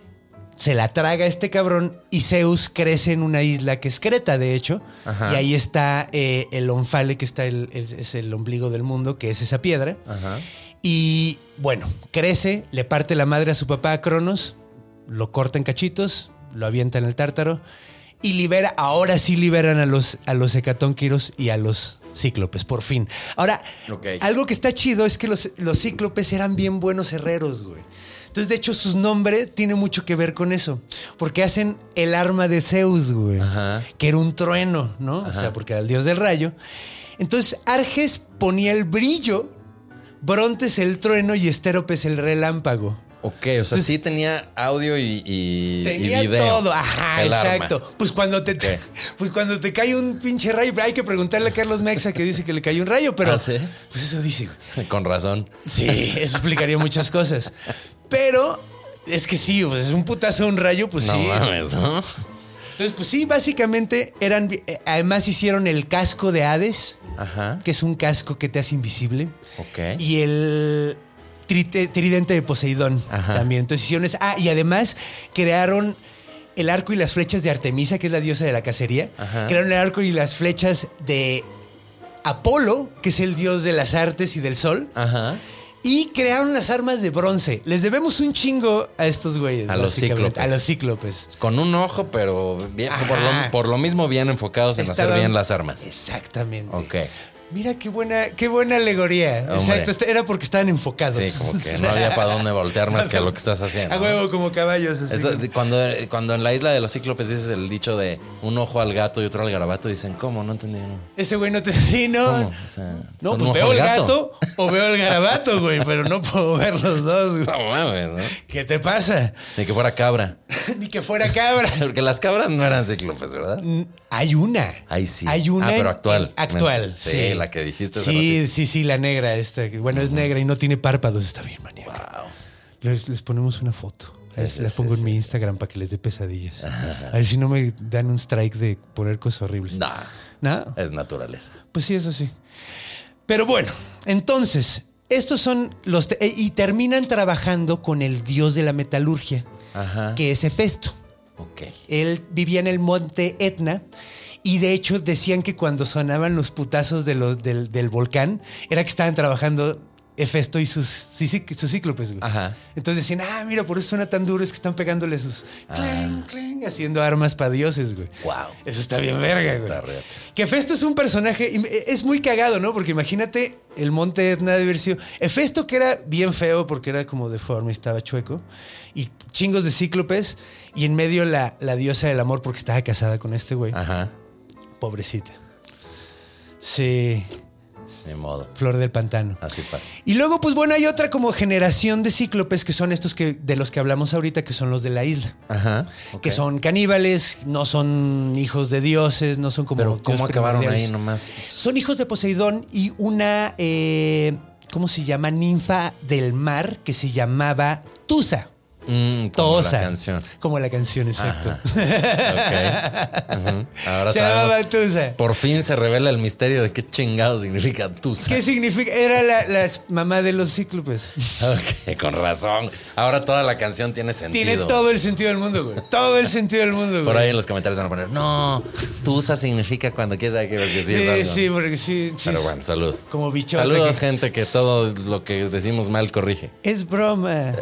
se la traga este cabrón y Zeus crece en una isla que es Creta, de hecho. Ajá. Y ahí está el Onfale, que está es el ombligo del mundo, que es esa piedra. Ajá. Y bueno, crece, le parte la madre a su papá, a Cronos, lo corta en cachitos, lo avienta en el tártaro y ahora sí liberan a los hecatónquiros y a los cíclopes, por fin. Ahora, algo que está chido es que los cíclopes eran bien buenos herreros, güey. Entonces, de hecho, su nombre tiene mucho que ver con eso, porque hacen el arma de Zeus, güey, Ajá. que era un trueno, ¿no? Ajá. O sea, porque era el dios del rayo. Entonces, Arges ponía el brillo, Brontes el trueno y Estéropes el relámpago. Ok, o sea, Entonces, sí tenía audio y tenía video. todo. Ajá, El exacto. arma. Pues cuando te cae un pinche rayo, hay que preguntarle a Carlos Mexa que dice que le cayó un rayo, pero ¿Ah, sí? pues eso dice, güey. Con razón. Sí, eso explicaría muchas cosas. Pero es que sí, pues es un putazo un rayo, pues No sí. mames, ¿no? Entonces, pues sí, básicamente eran... además hicieron el casco de Hades, Ajá. que es un casco que te hace invisible. Ok. Y el tridente de Poseidón. Ajá. También. Entonces hicieron eso. Y además crearon el arco y las flechas de Artemisa, que es la diosa de la cacería. Ajá. Crearon el arco y las flechas de Apolo, que es el dios de las artes y del sol. Ajá. Y crearon las armas de bronce. Les debemos un chingo a estos güeyes. A los básicamente. cíclopes. A los cíclopes. Con un ojo, pero bien, Ajá. por lo mismo bien enfocados en hacer Estaban- bien las armas. Exactamente. Ok. Mira qué buena alegoría. Hombre. Exacto. Era porque estaban enfocados. Sí, como que no había para dónde voltear más que a lo que estás haciendo. A huevo, como caballos. Así. Eso, cuando en la isla de los cíclopes dices el dicho de un ojo al gato y otro al garabato, dicen, ¿cómo? No entendí. No. Ese güey no te... Sí, no. ¿Cómo? O sea, No, son pues un veo ojo el al gato o veo el garabato, güey, pero no puedo ver los dos, güey. No mames, ¿no? ¿Qué te pasa? Ni que fuera cabra. Ni que fuera cabra. Porque las cabras no eran cíclopes, ¿verdad? Hay una. Ahí sí. Hay una. Ah, pero actual. Actual. Sí, la que dijiste hace Sí, la negra esta. Bueno, es negra y no tiene párpados. Está bien, maníaca. Wow. Les ponemos una foto. Sí, las sí, pongo sí, en mi Instagram para que les dé pesadillas. A ver si no me dan un strike de poner cosas horribles. Nah, ¿No? es naturaleza. Pues sí, eso sí. Pero bueno, entonces, estos son los... y terminan trabajando con el dios de la metalurgia, Ajá. que es Hefesto. Ok. Él vivía en el monte Etna y de hecho decían que cuando sonaban los putazos del volcán era que estaban trabajando Hefesto y sus cíclopes, güey. Ajá. Entonces decían, mira, por eso suena tan duro, es que están pegándole sus clang, clang, haciendo armas para dioses, güey. Wow. Eso está bien verga, güey. Está real. Que Hefesto es un personaje, es muy cagado, ¿no? Porque imagínate el monte Etna de haber sido Hefesto, que era bien feo porque era como deforme y estaba chueco, y chingos de cíclopes, y en medio la diosa del amor porque estaba casada con este güey. Ajá. Pobrecita. Sí, Ni modo. flor del pantano. Así pasa. Y luego, pues bueno, hay otra como generación de cíclopes que son estos de los que hablamos ahorita, que son los de la isla. Ajá. Ok. Que son caníbales, no son hijos de dioses, no son como... Pero dioses ¿cómo acabaron primordiales. ahí nomás? Son hijos de Poseidón y una, ¿cómo se llama? Ninfa del mar que se llamaba Tusa. Como Tosa. la canción. Como la canción, exacto. Ajá. Ok. Ujú. Ahora Se llamaba sabemos. Tusa. Por fin se revela el misterio de qué chingado significa Tusa. ¿Qué significa? Era la mamá de los cíclopes. Ok, con razón. Ahora toda la canción tiene sentido. Tiene todo el sentido del mundo, güey. Todo el sentido del mundo, güey. Por ahí en los comentarios van a poner, no, Tusa significa cuando quieres saber que sí es algo. Sí, porque sí. Pero bueno, saludos. Como bichota. Saludos, que- gente, que todo lo que decimos mal corrige. Es broma.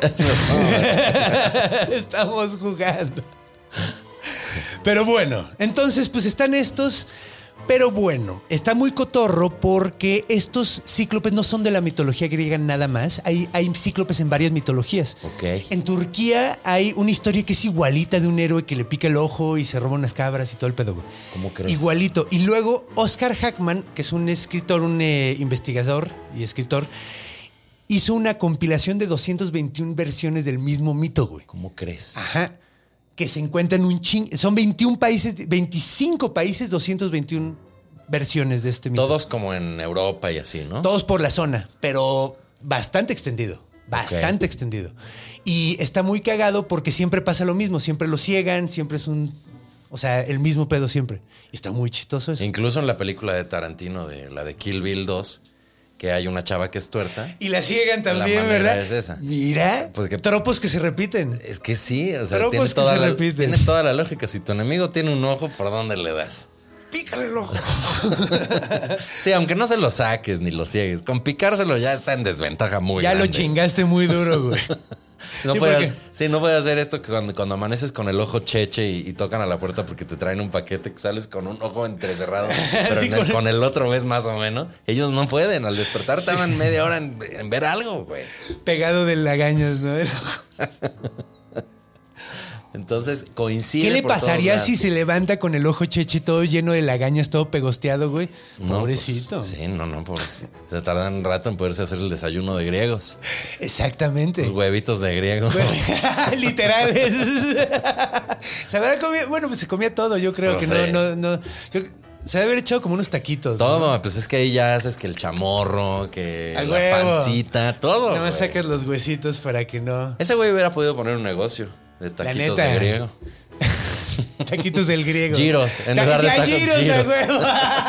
Estamos jugando. Pero bueno, entonces pues están estos. Pero bueno, está muy cotorro porque estos cíclopes no son de la mitología griega nada más. Hay cíclopes en varias mitologías. Ok. En Turquía hay una historia que es igualita de un héroe que le pica el ojo y se roba unas cabras y todo el pedo, güey. ¿Cómo crees? Igualito. Y luego Oscar Hackman, que es un escritor, un investigador y escritor, hizo una compilación de 221 versiones del mismo mito, güey. ¿Cómo crees? Ajá. Que se encuentran son 21 países, 25 países, 221 versiones de este mito. Todos como en Europa y así, ¿no? Todos por la zona, pero bastante extendido. Bastante extendido. Y está muy cagado porque siempre pasa lo mismo. Siempre lo ciegan, siempre es o sea, el mismo pedo siempre. Y está muy chistoso eso. Incluso en la película de Tarantino, la de Kill Bill 2, que hay una chava que es tuerta. Y la ciegan también, La manera ¿verdad? es esa. Mira, Porque- tropos que se repiten. Es que sí, o sea, Tropos tiene que toda, se repiten. tiene toda la lógica. Si tu enemigo tiene un ojo, ¿por dónde le das? Pícale el ojo. Sí, aunque no se lo saques ni lo ciegues, con picárselo ya está en desventaja muy Ya grande. lo chingaste muy duro, güey. No Sí, puede, porque- no puede hacer esto que cuando amaneces con el ojo cheche y tocan a la puerta porque te traen un paquete que sales con un ojo entrecerrado, pero Sí, con el otro ves más o menos. Ellos no pueden. Al despertar tardan media hora en ver algo, güey. Pegado de lagañas, ¿no? Entonces coincide. ¿Qué le por todos pasaría lados. si se levanta con el ojo cheche todo lleno de lagañas, todo pegosteado, güey? No, Pobrecito. pues, sí, no, pobrecito. Se tardan un rato en poderse hacer el desayuno de griegos. Exactamente. Los huevitos de griego. Literales. Se habrá comido, bueno, pues se comía todo, yo creo No que sé. no. Se debe haber echado como unos taquitos. Todo, ¿no? pues es que ahí ya haces que el chamorro, que A la huevo. pancita, todo. Nada más güey. sacas los huesitos para que no. Ese güey hubiera podido poner un negocio de taquitos neta. de griego. Taquitos del griego. Giros, en lugar de tacos, giros, giros. a huevo.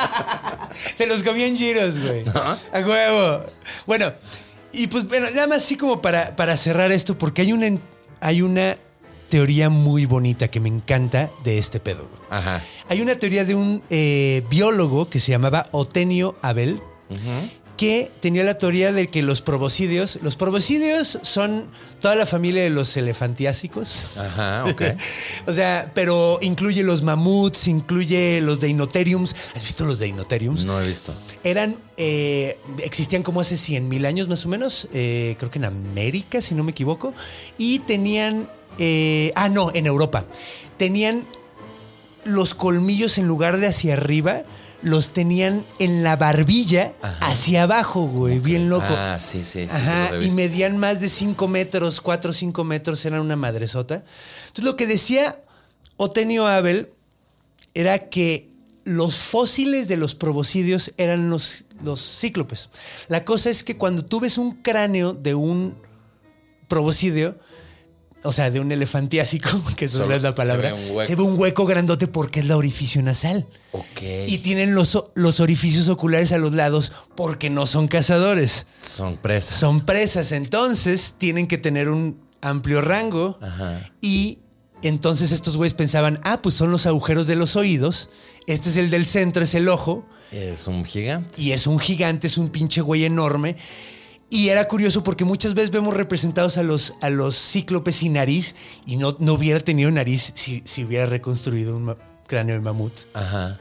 Se los comían giros, güey. ¿No? A huevo. Bueno, y pues bueno, nada más así como para cerrar esto, porque hay una teoría muy bonita que me encanta de este pedo, güey. Ajá. Hay una teoría de un biólogo que se llamaba Otenio Abel, que tenía la teoría de que los proboscideos son toda la familia de los elefantiásicos. Ajá, ok. O sea, pero incluye los mamuts, incluye los deinotheriums. ¿Has visto los deinotheriums? No he visto. Existían como hace 100,000 años más o menos, creo que en América, si no me equivoco, y tenían, en Europa, tenían los colmillos en lugar de hacia arriba, los tenían en la barbilla. Ajá. Hacia abajo, güey, bien loco. Ah, sí. Ajá, y medían más de 5 metros, 4 o 5 metros, eran una madresota. Entonces lo que decía Otenio Abel era que los fósiles de los proboscideos eran los cíclopes. La cosa es que cuando tú ves un cráneo de un proboscideo, o sea, de un elefantiásico, que eso no es la palabra, se ve un hueco grandote porque es la orificio nasal. Ok. Y tienen los orificios oculares a los lados porque no son cazadores. Son presas. Son presas. Entonces tienen que tener un amplio rango. Ajá. Y entonces estos güeyes pensaban, pues son los agujeros de los oídos. Este es el del centro, es el ojo. Es un gigante. Y es un gigante, es un pinche güey enorme. Y era curioso porque muchas veces vemos representados a los cíclopes sin nariz y no hubiera tenido nariz si hubiera reconstruido un cráneo de mamut. Ajá.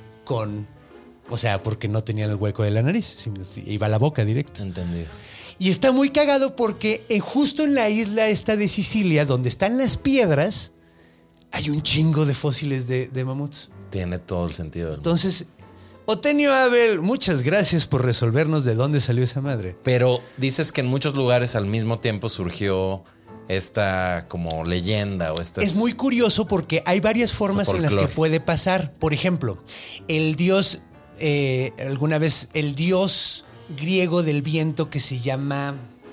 O sea, porque no tenían el hueco de la nariz. Iba a la boca directo. Entendido. Y está muy cagado porque justo en la isla esta de Sicilia, donde están las piedras, hay un chingo de fósiles de mamuts. Tiene todo el sentido del mundo. Entonces, Otenio Abel, muchas gracias por resolvernos de dónde salió esa madre. Pero dices que en muchos lugares al mismo tiempo surgió esta como leyenda o esta... Es muy curioso porque hay varias formas en las que puede pasar. Por ejemplo, el dios, alguna vez, el dios griego del viento que se llama...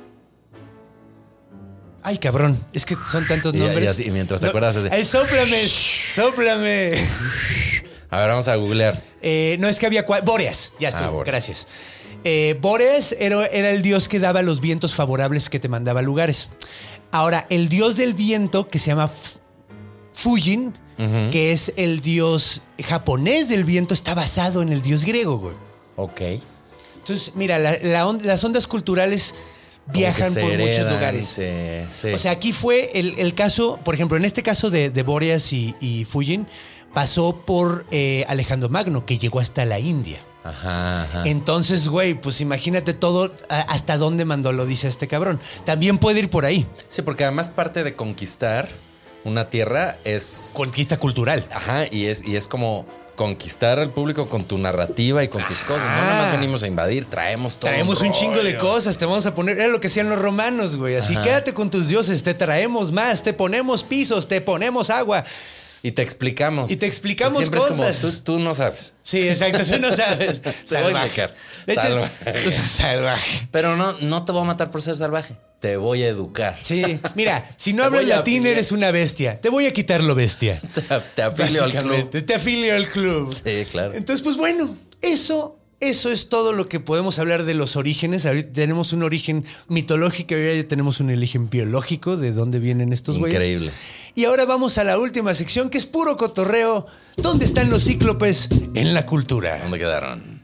Ay, cabrón, es que son tantos nombres. Y así, mientras te acuerdas así. ¡Sóplame! A ver, vamos a googlear. No, es que había... Bóreas, ya estoy, Bóreas. Gracias. Bóreas era el dios que daba los vientos favorables que te mandaba a lugares. Ahora, el dios del viento, que se llama Fujin, que es el dios japonés del viento, está basado en el dios griego, güey. Ok. Entonces, mira, las ondas culturales viajan por muchos lugares. Sí. O sea, aquí fue el caso, por ejemplo, en este caso de Bóreas y Fujin, pasó por Alejandro Magno, que llegó hasta la India. Ajá. Entonces, güey, pues imagínate todo hasta dónde mandó lo dice este cabrón. También puede ir por ahí. Sí, porque además parte de conquistar una tierra es... Conquista cultural. Ajá, y es como conquistar al público con tu narrativa y con tus cosas. No nada más venimos a invadir, traemos todo. Traemos un chingo de cosas, te vamos a poner... Era lo que hacían los romanos, güey. Así, quédate con tus dioses, te traemos más, te ponemos pisos, te ponemos agua. Y te explicamos. Siempre cosas. Es como, tú no sabes. Sí, exacto, tú no sabes. Salvaje. De hecho, salvaje. Pero no te voy a matar por ser salvaje. Te voy a educar. Sí, mira, si no hablas latín eres una bestia. Te voy a quitar lo bestia. Te afilio al club. Te afilio al club. Sí, claro. Entonces, pues bueno, eso es todo lo que podemos hablar de los orígenes. Ahorita tenemos un origen mitológico y ahora ya tenemos un origen biológico de dónde vienen estos güeyes. Increíble. Y ahora vamos a la última sección, que es puro cotorreo. ¿Dónde están los cíclopes en la cultura? ¿Dónde quedaron?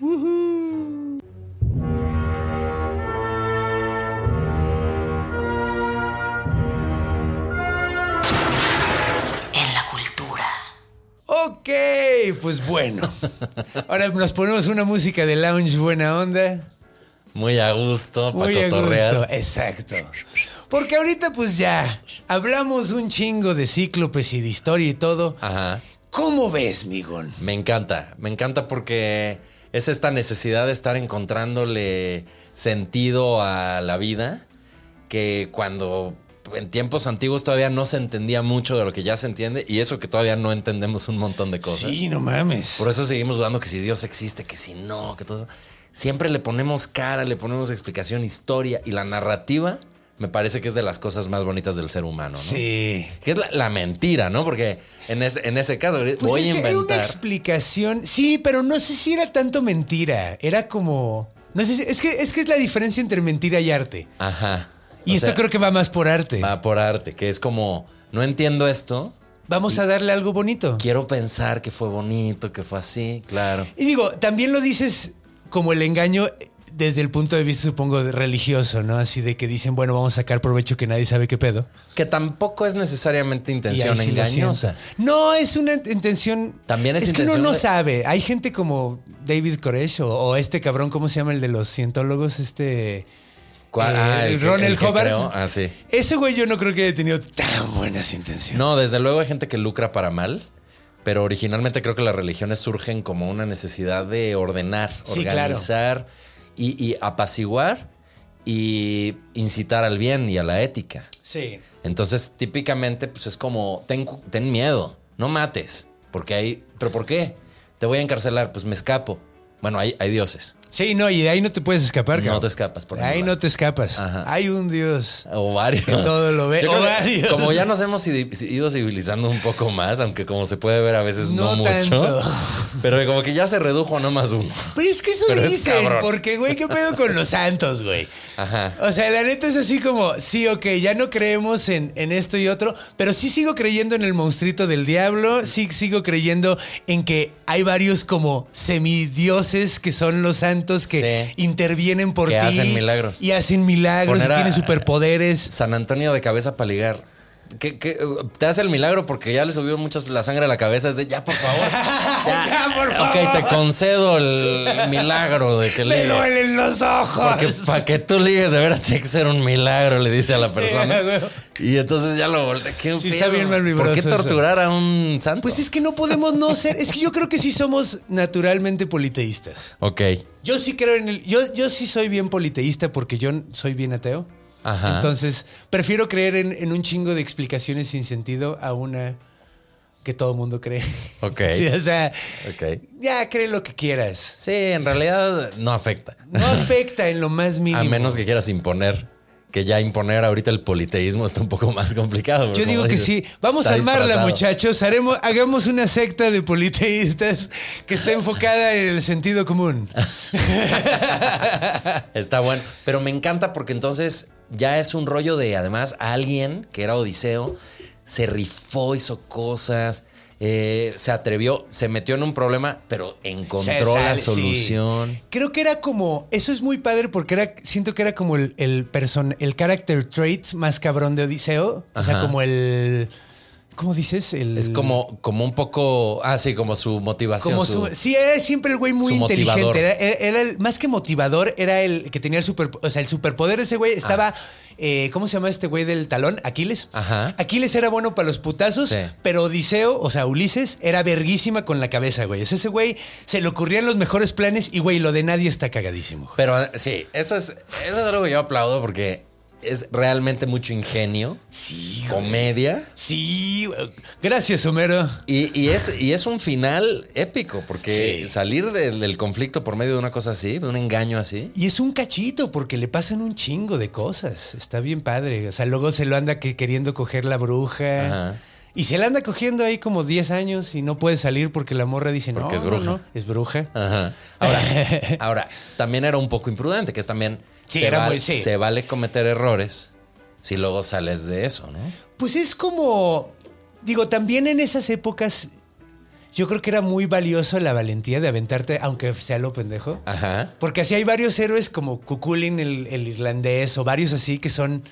En la cultura. Ok, pues bueno. Ahora nos ponemos una música de lounge buena onda. Muy a gusto, para Muy cotorrear. a gusto, exacto. Porque ahorita pues ya hablamos un chingo de cíclopes y de historia y todo. Ajá. ¿Cómo ves, migón? Me encanta porque es esta necesidad de estar encontrándole sentido a la vida, que cuando en tiempos antiguos todavía no se entendía mucho de lo que ya se entiende, y eso que todavía no entendemos un montón de cosas. Sí, no mames. Por eso seguimos dudando que si Dios existe, que si no, que todo eso. Siempre le ponemos cara, le ponemos explicación, historia, y la narrativa me parece que es de las cosas más bonitas del ser humano, ¿no? Sí. Que es la mentira, ¿no? Porque en ese caso Pues voy a era una inventar. explicación. Sí, pero no sé si era tanto mentira. Era como... No sé si... Es que es la diferencia entre mentira y arte. Ajá. Y esto creo que va más por arte. Va por arte, que es como, no entiendo esto, Vamos a darle algo bonito. quiero pensar que fue bonito, que fue así, claro. Y digo, también lo dices como el engaño desde el punto de vista, supongo, religioso, ¿no? Así de que dicen, bueno, vamos a sacar provecho que nadie sabe qué pedo. Que tampoco es necesariamente Y intención ahí sí lo engañosa. siento. No, es una intención... También es que intención uno no de- sabe. Hay gente como David Koresh o este cabrón, ¿cómo se llama? El de los cientólogos, ¿Cuál? el Ronald que Hubbard. creó. Ah, sí. Ese güey yo no creo que haya tenido tan buenas intenciones. No, desde luego hay gente que lucra para mal, pero originalmente creo que las religiones surgen como una necesidad de ordenar, Sí, claro. organizar y apaciguar y incitar al bien y a la ética. Sí. Entonces, típicamente, pues es como, ten miedo, no mates, porque hay... ¿Pero por qué? Te voy a encarcelar, pues me escapo. Bueno, hay dioses. Sí, no, y de ahí no te puedes escapar, No cabrón. te escapas, por De ahí ningún no lado. te escapas. Ajá. Hay un Dios. O varios. Que todo lo ve. Yo creo O que varios. como ya nos hemos ido civilizando un poco más, aunque como se puede ver a veces no, No mucho. tanto. Pero como que ya se redujo a no más uno. Pero es que eso Pero es dicen, cabrón. porque, güey, ¿qué pedo con los santos, güey? Ajá. O sea, la neta es así como, sí, ok, ya no creemos en esto y otro, pero sí sigo creyendo en el monstruito del diablo, sí sigo creyendo en que hay varios como semidioses que son los santos que Sí. intervienen por Que ti. hacen milagros. Y hacen milagros, Poner y a- tienen superpoderes. San Antonio de cabeza para ligar. ¿Qué, te hace el milagro porque ya le subió mucho la sangre a la cabeza? Es de, ya, por favor. Ya, por favor. Ok, te concedo el milagro de que Me ligues. duelen los ojos. Porque para que tú ligues, de veras tiene que ser un milagro, le dice a la persona. güey. Y entonces ya lo voltea. ¿Qué Sí, pedo? está bien malvibroso ¿Por qué eso. torturar a un santo? Pues es que no podemos no ser. Es que yo creo que sí somos naturalmente politeístas. Ok. Yo sí creo en el. Yo sí soy bien politeísta porque yo soy bien ateo. Ajá. Entonces, prefiero creer en un chingo de explicaciones sin sentido a una que todo el mundo cree. Ok. Sí, o sea, Ok. ya cree lo que quieras. Sí, en realidad no afecta. No afecta en lo más mínimo. A menos que quieras imponer. Que ya imponer ahorita el politeísmo está un poco más complicado. Yo como dice, que dices, sí. Vamos está a armarla, disfrazado. muchachos. Hagamos una secta de politeístas que está enfocada en el sentido común. Está bueno. Pero me encanta porque entonces ya es un rollo de, además, alguien que era Odiseo, se rifó, hizo cosas, se atrevió, se metió en un problema, pero encontró la Sí. solución. Creo que era como. Eso es muy padre porque siento que era como el character trait más cabrón de Odiseo. O sea, Ajá. como el. ¿Cómo dices? Es como un poco. Ah, sí, como su motivación. Como sí, era siempre el güey muy su inteligente. motivador. Era el, más que motivador, era el que tenía el o sea, el superpoder de ese güey estaba. ¿Cómo se llama este güey del talón? Aquiles. Ajá. Aquiles era bueno para los putazos, Sí. pero Odiseo, o sea, Ulises, era verguísima con la cabeza, güey. O sea, ese güey se le ocurrían los mejores planes y, güey, lo de nadie está cagadísimo. Pero sí, eso es algo que yo aplaudo porque es realmente mucho ingenio, Sí, comedia. Sí, güey. Gracias, Homero. Y es un final épico, porque Sí. salir del conflicto por medio de una cosa así, de un engaño así. Y es un cachito porque le pasan un chingo de cosas. Está bien padre. O sea, luego se lo anda queriendo coger la bruja. Ajá. Y se la anda cogiendo ahí como 10 años y no puede salir porque la morra dice, Porque no, es bruja. no, es bruja. Ajá. Ahora, también era un poco imprudente, que es también Sí, era muy- sí. se vale cometer errores si luego sales de eso, ¿no? Pues es como, digo, también en esas épocas yo creo que era muy valioso la valentía de aventarte, aunque sea lo pendejo. Ajá. Porque así hay varios héroes como Cuchulainn, el irlandés, o varios así que son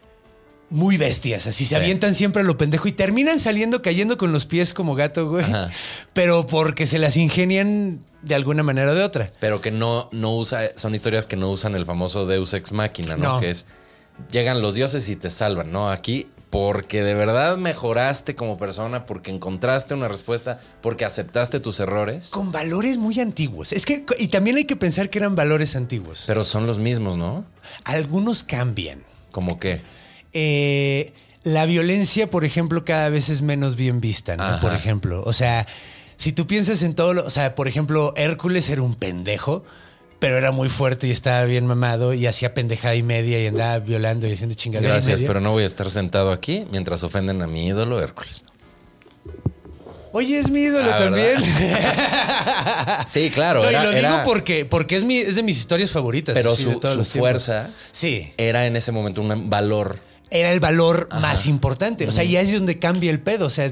muy bestias. Así se Sí. avientan siempre a lo pendejo y terminan cayendo con los pies como gato, güey. Ajá. Pero porque se las ingenian de alguna manera o de otra. Pero que no usa, son historias que no usan el famoso Deus Ex Machina, ¿no? No. Que es, llegan los dioses y te salvan, ¿no? Aquí, porque de verdad mejoraste como persona, porque encontraste una respuesta, porque aceptaste tus errores. Con valores muy antiguos. Es que, y también hay que pensar que eran valores antiguos. Pero son los mismos, ¿no? Algunos cambian. Como que. La violencia, por ejemplo, cada vez es menos bien vista, ¿no? Ajá. Por ejemplo, o sea, si tú piensas en todo lo... O sea, por ejemplo, Hércules era un pendejo, pero era muy fuerte y estaba bien mamado y hacía pendejada y media y andaba violando y haciendo chingadera. Gracias, y media. pero no voy a estar sentado aquí mientras ofenden a mi ídolo Hércules. Oye, es mi ídolo también. Sí, claro. No, y lo digo porque es de mis historias favoritas. Pero sí, su fuerza era en ese momento un valor. Era el valor más importante. O sea, y ahí es donde cambia el pedo. O sea,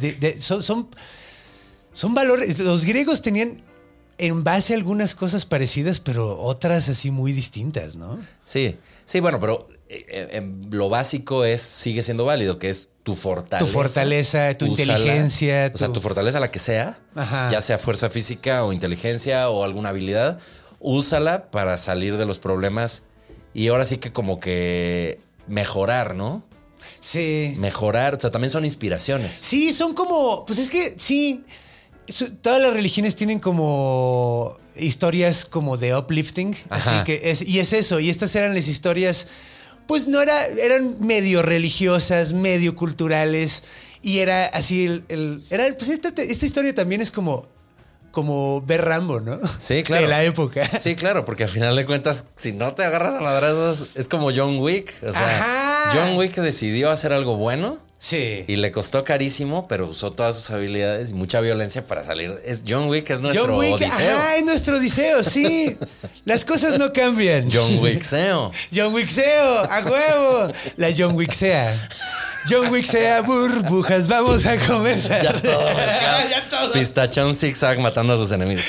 son valores. Los griegos tenían en base a algunas cosas parecidas, pero otras así muy distintas, ¿no? Sí, bueno, pero lo básico sigue siendo válido, que es tu fortaleza. Tu fortaleza, tu inteligencia. O sea, tu fortaleza, la que sea, ya sea fuerza física o inteligencia o alguna habilidad, úsala para salir de los problemas y ahora sí que como que mejorar, ¿no? Sí. Mejorar, o sea, también son inspiraciones. Sí, son como, pues es que sí, todas las religiones tienen como historias como de uplifting, así que y es eso, y estas eran las historias, pues no eran medio religiosas, medio culturales, y era así pues esta historia también es como ver Rambo, ¿no? Sí, claro. De la época. Sí, claro, porque al final de cuentas, si no te agarras a madrazos, es como John Wick. O sea, John Wick decidió hacer algo bueno. Sí. Y le costó carísimo, pero usó todas sus habilidades y mucha violencia para salir. John Wick es nuestro Odiseo. Es nuestro Odiseo, sí. Las cosas no cambian. John Wickseo. John Wickseo, a huevo. La John Wicksea. John Wicksea, burbujas, vamos a comenzar. Ya todo mezclado. Ya todo. Pistachón zigzag matando a sus enemigos.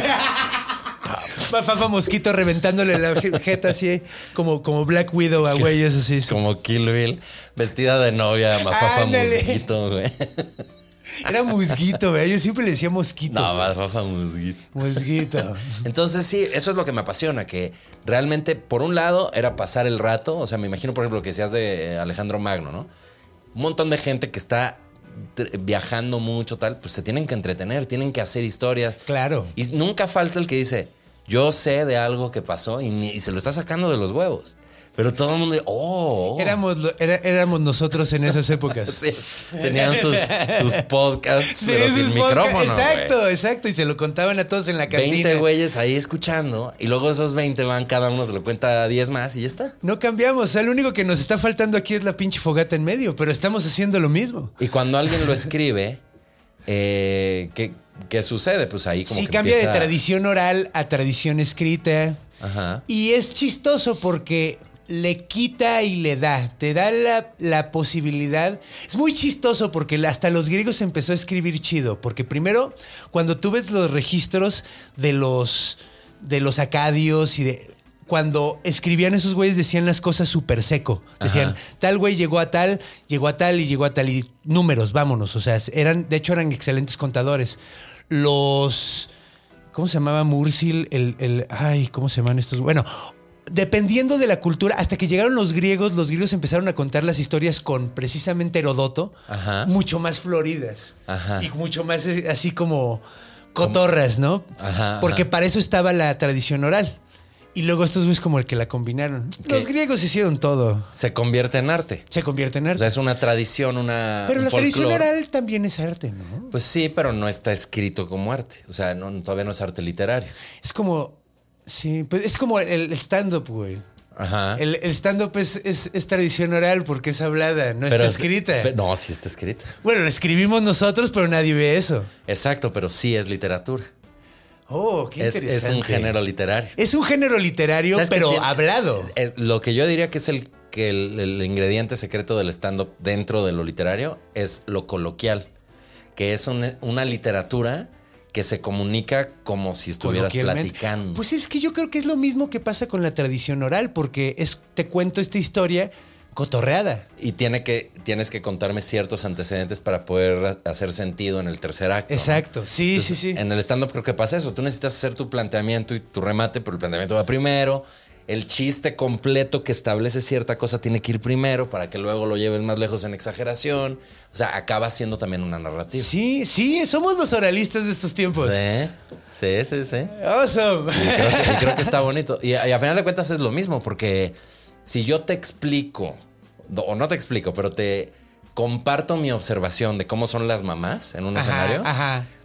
Mafafa Mosquito reventándole la jeta así, como Black Widow a güeyes así. Como Kill Bill, vestida de novia, Mafafa Mosquito, güey. Era Musguito, güey. Yo siempre le decía Mosquito. No, Mafafa Mosquito. Mosquito. Entonces sí, eso es lo que me apasiona, que realmente, por un lado, era pasar el rato. O sea, me imagino, por ejemplo, lo que decías de Alejandro Magno, ¿no? Un montón de gente que está viajando mucho, tal, pues se tienen que entretener, tienen que hacer historias. Claro. Y nunca falta el que dice, yo sé de algo que pasó y se lo está sacando de los huevos. Pero todo el mundo dice, Éramos nosotros en esas épocas. Sí, tenían sus podcasts, pero sin micrófono. Exacto. Y se lo contaban a todos en la cantina. 20 güeyes ahí escuchando. Y luego esos 20 van, cada uno se lo cuenta a 10 más y ya está. No cambiamos. O sea, lo único que nos está faltando aquí es la pinche fogata en medio. Pero estamos haciendo lo mismo. Y cuando alguien lo escribe, ¿qué sucede? Pues ahí como sí, que cambia empieza... de tradición oral a tradición escrita. Ajá. Y es chistoso porque le quita y le da. Te da la posibilidad. Es muy chistoso porque hasta los griegos empezó a escribir chido. Porque primero, cuando tú ves los registros de los acadios y cuando escribían esos güeyes decían las cosas súper seco. Decían, tal güey llegó a tal y llegó a tal. Y números, vámonos. O sea, de hecho eran excelentes contadores. ¿Cómo se llamaba Mursil? ¿Cómo se llaman estos? Bueno, dependiendo de la cultura, hasta que llegaron los griegos empezaron a contar las historias con precisamente Herodoto, mucho más floridas y mucho más así como cotorras, ¿no? Porque para eso estaba la tradición oral. Y luego estos güeyes como el que la combinaron. Los griegos hicieron todo. Se convierte en arte. O sea, es una tradición, Pero la tradición oral también es arte, ¿no? Pues sí, pero no está escrito como arte. O sea, todavía no es arte literario. Es como... Sí, pues es como el stand-up, güey. Ajá. El stand-up es tradición oral porque es hablada, no está escrita. No, sí está escrita. Bueno, lo escribimos nosotros, pero nadie ve eso. Exacto, pero sí es literatura. Oh, qué interesante. Es un género literario. Es un género literario, pero hablado. Lo que yo diría que es el ingrediente secreto del stand-up dentro de lo literario es lo coloquial, que es una literatura que se comunica como si estuvieras platicando. Pues es que yo creo que es lo mismo que pasa con la tradición oral, porque te cuento esta historia cotorreada. Y tienes que contarme ciertos antecedentes para poder hacer sentido en el tercer acto. Exacto, ¿no? Sí. En el stand-up creo que pasa eso. Tú necesitas hacer tu planteamiento y tu remate, pero el planteamiento va primero. El chiste completo que establece cierta cosa tiene que ir primero para que luego lo lleves más lejos en exageración. O sea, acaba siendo también una narrativa. Sí, somos los oralistas de estos tiempos. Sí. Awesome. Y creo que está bonito. Y a final de cuentas es lo mismo, porque si yo te explico, o no te explico, pero te comparto mi observación de cómo son las mamás en un escenario,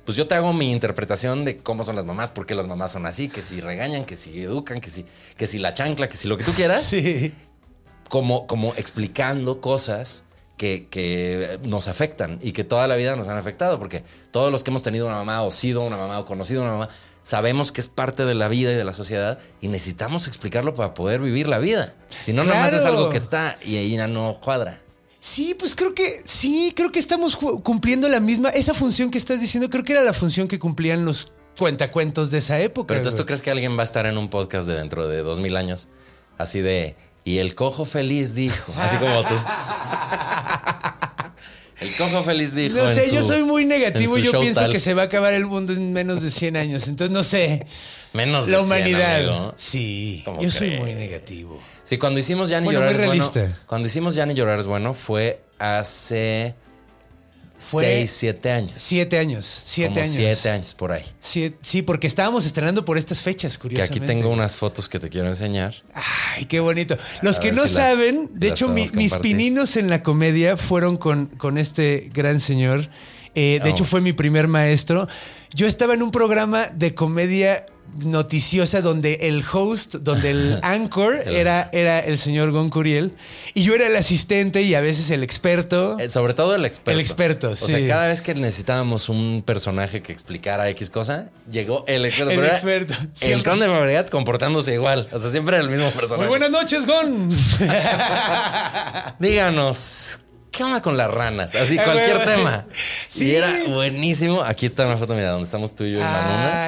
pues yo te hago mi interpretación de cómo son las mamás, por qué las mamás son así, que si regañan, que si educan, que si la chancla, que si lo que tú quieras. Sí. Como explicando cosas que nos afectan y que toda la vida nos han afectado, porque todos los que hemos tenido una mamá o sido una mamá o conocido una mamá, sabemos que es parte de la vida y de la sociedad y necesitamos explicarlo para poder vivir la vida. Si no, nada más es algo que está y ahí ya no cuadra. Sí, pues creo que estamos cumpliendo esa función que estás diciendo, creo que era la función que cumplían los cuentacuentos de esa época. Pero entonces, ¿tú crees que alguien va a estar en un podcast de dentro de 2000 años así de... Y el cojo feliz dijo, así como tú. El cojo feliz dijo. No sé, yo soy muy negativo. Yo pienso tal. Que se va a acabar el mundo en menos de 100 años. Entonces, no sé. Menos de la 100, humanidad. amigo. Sí, ¿Cómo yo soy crees? muy negativo. Sí, cuando hicimos Ya ni Bueno, llorar muy es bueno. realista. Cuando hicimos Ya ni llorar es bueno fue hace 6, 7 años. 7 años. 7 Como años. 7 años por ahí. Sí, porque estábamos estrenando por estas fechas, Que curiosamente. aquí tengo unas fotos que te quiero enseñar. Ay, qué bonito. Los A que ver no si saben, de las hecho, podemos mis compartir. pininos en la comedia fueron con este gran señor. De hecho, fue mi primer maestro. Yo estaba en un programa de comedia noticiosa donde el host, donde el anchor era el señor Gon Curiel y yo era el asistente y a veces el experto. Sobre todo el experto. El experto, sí. O sea, cada vez que necesitábamos un personaje que explicara X cosa, llegó el experto. El Pero era experto. El Siempre. conde de Fabregat comportándose igual. O sea, siempre era el mismo personaje. Muy buenas noches, Gon. Díganos, ¿qué onda con las ranas? Así, Ah, cualquier bueno, tema. sí. Y era buenísimo. Aquí está una foto, mira, donde estamos tú y yo y Manuna.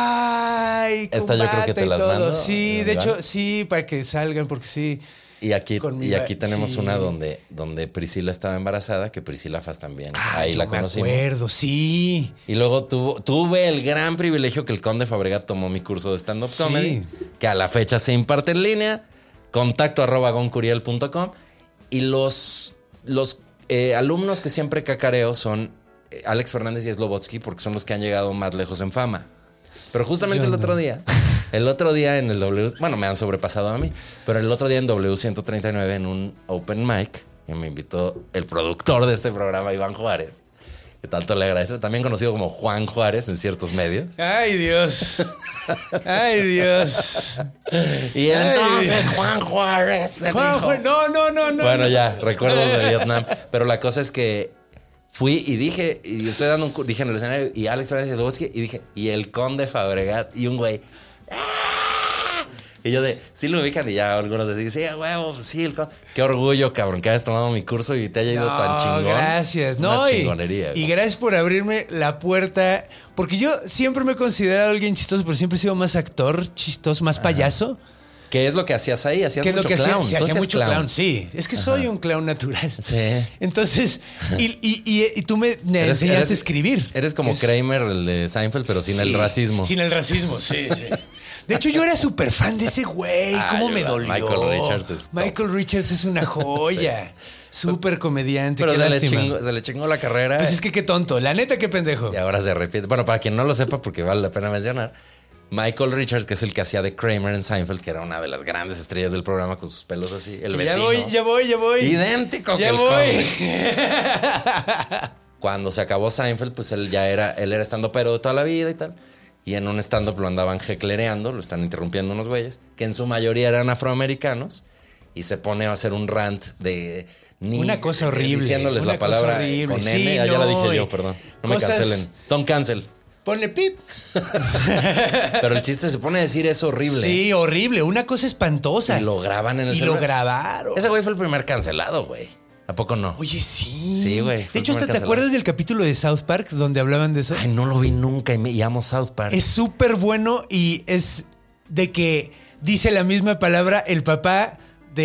Ay, Esta yo creo que te y las todo. mando. Sí, ¿Me de hecho, van? sí, para que salgan, porque sí. Y aquí tenemos sí. una donde Priscila estaba embarazada, que Priscila Faz también. Ahí yo la me conocimos. acuerdo, sí. Y luego tuve el gran privilegio que el conde Fabregat tomó mi curso de stand-up Sí. comedy, que a la fecha se imparte en línea, contacto@goncuriel.com. Y los alumnos que siempre cacareo son Alex Fernández y Slobotsky, porque son los que han llegado más lejos en fama. Pero justamente Yo el no. otro día en el W, bueno, me han sobrepasado a mí, pero el otro día en W139 en un open mic, que me invitó el productor de este programa, Iván Juárez, que tanto le agradezco, también conocido como Juan Juárez en ciertos medios. Ay, Dios. Ay, Dios. Y entonces Dios. Juan Juárez se dijo, No. bueno, ya, recuerdos de Vietnam. Pero la cosa es que fui y dije, y estoy dando dije en el escenario, y Alex Fernández y Slobotsky, y dije, y el conde Fabregat, y un güey. ¡Ah! Y yo sí lo ubican, y ya algunos decían, sí, huevo, sí, el conde. Qué orgullo, cabrón, que hayas tomado mi curso y te haya ido tan chingón. Gracias. Es No, una chingonería. y güey. gracias por abrirme la puerta. Porque yo siempre me he considerado alguien chistoso, pero siempre he sido más actor chistoso, más payaso. ¿Qué es lo que hacías ahí? Hacías ¿Qué es lo mucho que clown. hacía? Se Tú hacía hacías mucho clown. Sí, es que soy un clown natural. Sí. Entonces, y tú me enseñaste a escribir. Eres como Es- Kramer, el de Seinfeld, pero sin el Sí, racismo. Sin el racismo, sí. De hecho, yo era súper fan de ese güey. Ah, ¿Cómo yo me era- dolió? Michael Richards es top. Michael Richards es una joya. Súper comediante. Pero qué se lástima. le chingó la carrera. Pues es que qué tonto. La neta, qué pendejo. Y ahora se arrepiente. Bueno, para quien no lo sepa, porque vale la pena mencionar, Michael Richards, que es el que hacía de Kramer en Seinfeld, que era una de las grandes estrellas del programa con sus pelos así, el vecino. Ya voy. Idéntico que Ya el voy. conde. Cuando se acabó Seinfeld, pues él era estando pero de toda la vida y tal. Y en un stand-up lo andaban heclereando, lo están interrumpiendo unos güeyes, que en su mayoría eran afroamericanos, y se pone a hacer un rant de... Una cosa horrible. Diciéndoles una la palabra cosa horrible. con Sí, N. Ya la dije no, yo, y perdón. No me cosas- cancelen. Don't cancel. Ponle pip. Pero el chiste se pone a decir eso horrible. Sí, horrible. Una cosa espantosa. Y lo graban en el Y celular. lo grabaron. Ese güey fue el primer cancelado, güey. ¿A poco no? Oye, sí. Sí, güey, fue De el hecho, primer ¿hasta te cancelado. acuerdas del capítulo de South Park donde hablaban de eso? Ay, no lo vi nunca y amo South Park. Es súper bueno y es de que dice la misma palabra el papá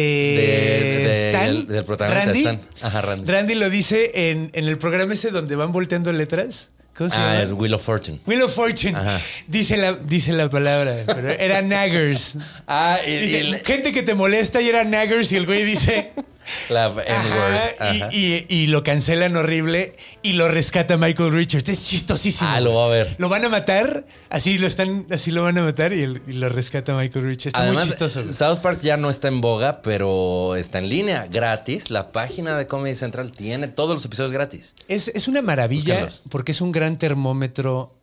de Stan. del protagonista Randy. Stan. Ajá, Randy. Randy lo dice en el programa ese donde van volteando letras. ¿Cómo se llama? Es Wheel of Fortune. Wheel of Fortune. Ajá. Dice la palabra, pero era naggers. Ah, Dice, gente que te molesta y era naggers y el güey dice, La Ajá, N-word. Ajá. y lo cancelan horrible y lo rescata Michael Richards. Es chistosísimo. Ah, lo va a ver. Lo van a matar, así lo van a matar y lo rescata Michael Richards. Está Además, muy chistoso. South Park ya no está en boga, pero está en línea, gratis. La página de Comedy Central tiene todos los episodios gratis. Es una maravilla Búsquenlos. porque es un gran termómetro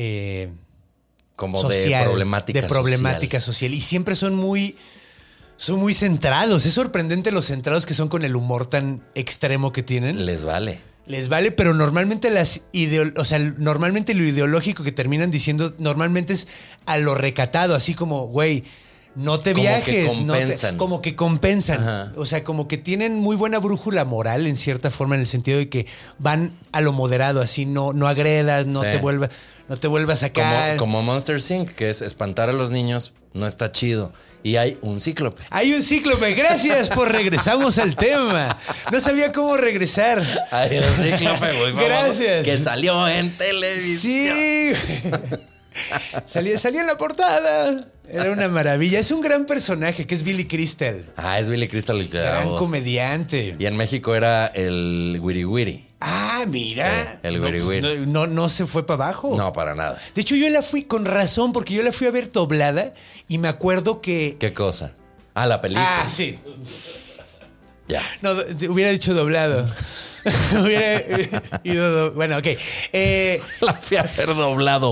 Como social, de problemática social. Y siempre son muy centrados. Es sorprendente los centrados que son con el humor tan extremo que tienen. Les vale. Les vale, pero normalmente normalmente lo ideológico que terminan diciendo normalmente es a lo recatado, así como, güey, no te Como viajes. que compensan. Como que compensan. Ajá. O sea, como que tienen muy buena brújula moral en cierta forma, en el sentido de que van a lo moderado, así no agredas, no Sí. te vuelvas acá. Como Monster Inc., que es espantar a los niños, no está chido. Y hay un cíclope. Hay un cíclope. Gracias por regresamos al tema. No sabía cómo regresar. Hay un cíclope muy famoso Gracias. que salió en televisión. Sí. Salía en la portada. Era una maravilla. Es un gran personaje que es Billy Crystal. Ah, es Billy Crystal. Gran comediante. Y en México era el Wiri Wiri. Ah, mira. Sí, el Wiri Wiri. No se fue para abajo. No, para nada. De hecho, yo la fui con razón porque yo la fui a ver doblada y me acuerdo que... ¿Qué cosa? Ah, la película. Ah, sí. Ya. No, hubiera dicho doblado. Hubiera ido... Bueno, ok. La fui a ver doblado.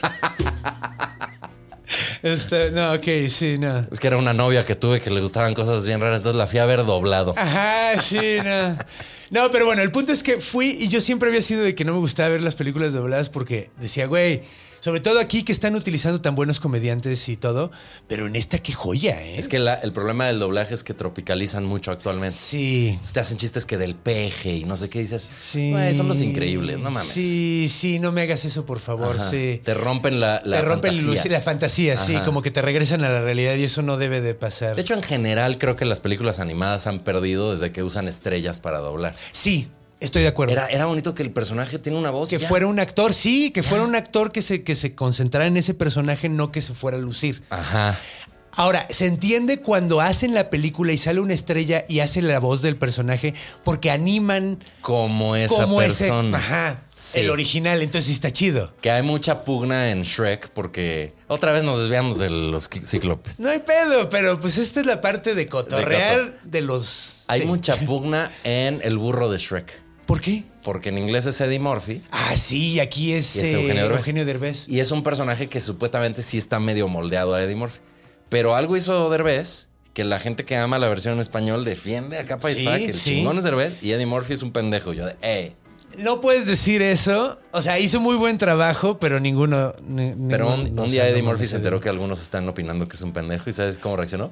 No, ok, sí, no. Es que era una novia que tuve que le gustaban cosas bien raras, entonces la fui a ver doblado. Ajá, sí, no. No, pero bueno, el punto es que fui y yo siempre había sido de que no me gustaba ver las películas dobladas porque decía, güey, sobre todo aquí que están utilizando tan buenos comediantes y todo, pero en esta qué joya, ¿eh? Es que el problema del doblaje es que tropicalizan mucho actualmente. Sí. Te hacen chistes que del peje y no sé qué dices. Sí. Güey, son los increíbles, no mames. Sí, no me hagas eso, por favor, Ajá. sí. Te rompen la Te rompen fantasía. la fantasía, sí, Ajá. como que te regresan a la realidad y eso no debe de pasar. De hecho, en general, creo que las películas animadas han perdido desde que usan estrellas para doblar. Sí, estoy de acuerdo. Era bonito que el personaje tiene una voz. Que ya. fuera un actor, sí, que fuera un actor que se concentrara en ese personaje, no que se fuera a lucir. Ajá. Ahora, se entiende cuando hacen la película y sale una estrella y hace la voz del personaje porque animan Como esa como persona. ajá, Sí. el original, entonces sí está chido. Que hay mucha pugna en Shrek porque otra vez nos desviamos de los cíclopes. No hay pedo, pero pues esta es la parte de cotorrear de los... Hay sí. mucha pugna en el burro de Shrek. ¿Por qué? Porque en inglés es Eddie Murphy Ah, sí, aquí es, y es Eugenio Derbez. Eugenio Derbez. Y es un personaje que supuestamente sí está medio moldeado a Eddie Murphy. Pero algo hizo Derbez que la gente que ama la versión en español defiende a capa y Sí, espada que el sí. chingón es Derbez y Eddie Murphy es un pendejo. Yo de, No puedes decir eso. O sea, hizo muy buen trabajo, pero ninguno... Pero un no día sé, Eddie no Murphy me se enteró que algunos están opinando que es un pendejo y ¿sabes cómo reaccionó?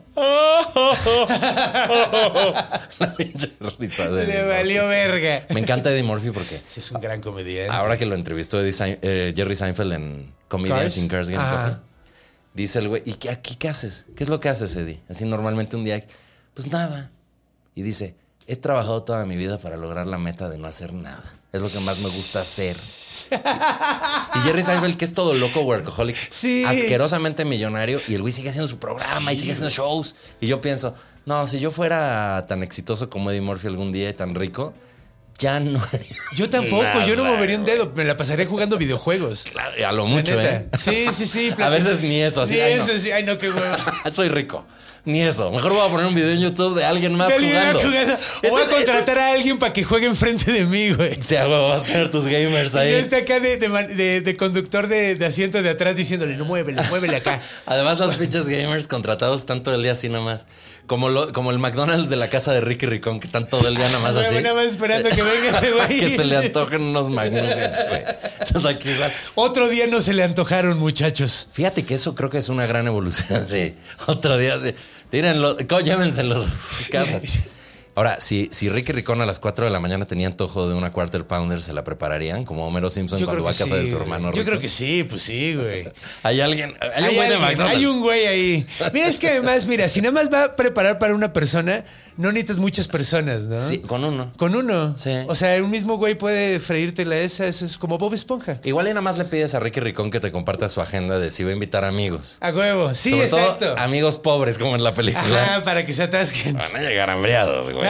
La pinche risa de Eddie Le Murphy. valió verga. Me encanta Eddie Murphy porque Sí, es un gran comediante. ahora que lo entrevistó Jerry Seinfeld en Comedians in Cars Game Ajá. Coffee, dice el güey, ¿y aquí qué haces? ¿Qué es lo que haces, Eddie? Así normalmente un día, pues nada. Y dice, he trabajado toda mi vida para lograr la meta de no hacer nada. Es lo que más me gusta hacer. Y Jerry Seinfeld, que es todo loco, workaholic, Sí. asquerosamente millonario, y el güey sigue haciendo su programa y sigue haciendo shows. Y yo pienso, no, si yo fuera tan exitoso como Eddie Murphy algún día y tan rico, ya no haría Yo tampoco, nada, yo no movería un güey. dedo. Me la pasaría jugando videojuegos. Claro, a lo mucho, La ¿eh? neta. Sí. A veces ni eso, así, Ni ay, no. eso, sí. Ay, no, qué huevo. Soy rico. Ni eso. Mejor voy a poner un video en YouTube de alguien más De alguien más jugando. O voy a contratar a alguien para que juegue enfrente de mí, güey. Sí, a huevo, vas a tener tus gamers Y yo ahí. estoy acá de conductor de asiento de atrás diciéndole, no muévele acá. Además, los pinches gamers contratados están todo el día así nomás. Como el McDonald's de la casa de Ricky Ricón, que están todo el día nomás así. Nada más esperando que venga ese güey. Que se le antojen unos McNuggets, güey. Entonces aquí igual. Otro día no se le antojaron, muchachos. Fíjate que eso creo que es una gran evolución. Sí. Otro día, sí. Llévenselos a sus casas. Ahora, si Ricky Ricón a las 4 de la mañana tenía antojo de una Quarter Pounder, ¿se la prepararían? Como Homero Simpson Yo cuando creo va a que casa de sí, su güey. hermano Yo rico. creo que sí, pues sí, güey. Hay un güey de McDonald's. Hay un güey ahí. Mira, es que además, mira, si nada más va a preparar para una persona, no necesitas muchas personas, ¿no? Sí, con uno. Con uno. Sí. O sea, un mismo güey puede freírtela esa. Eso es como Bob Esponja. Igual y nada más le pides a Ricky Ricón que te comparta su agenda de si va a invitar amigos. A huevo. Sí, Sobre exacto. todo amigos pobres, como en la película. Ajá, para que se atasquen. Van a llegar hambriados, güey.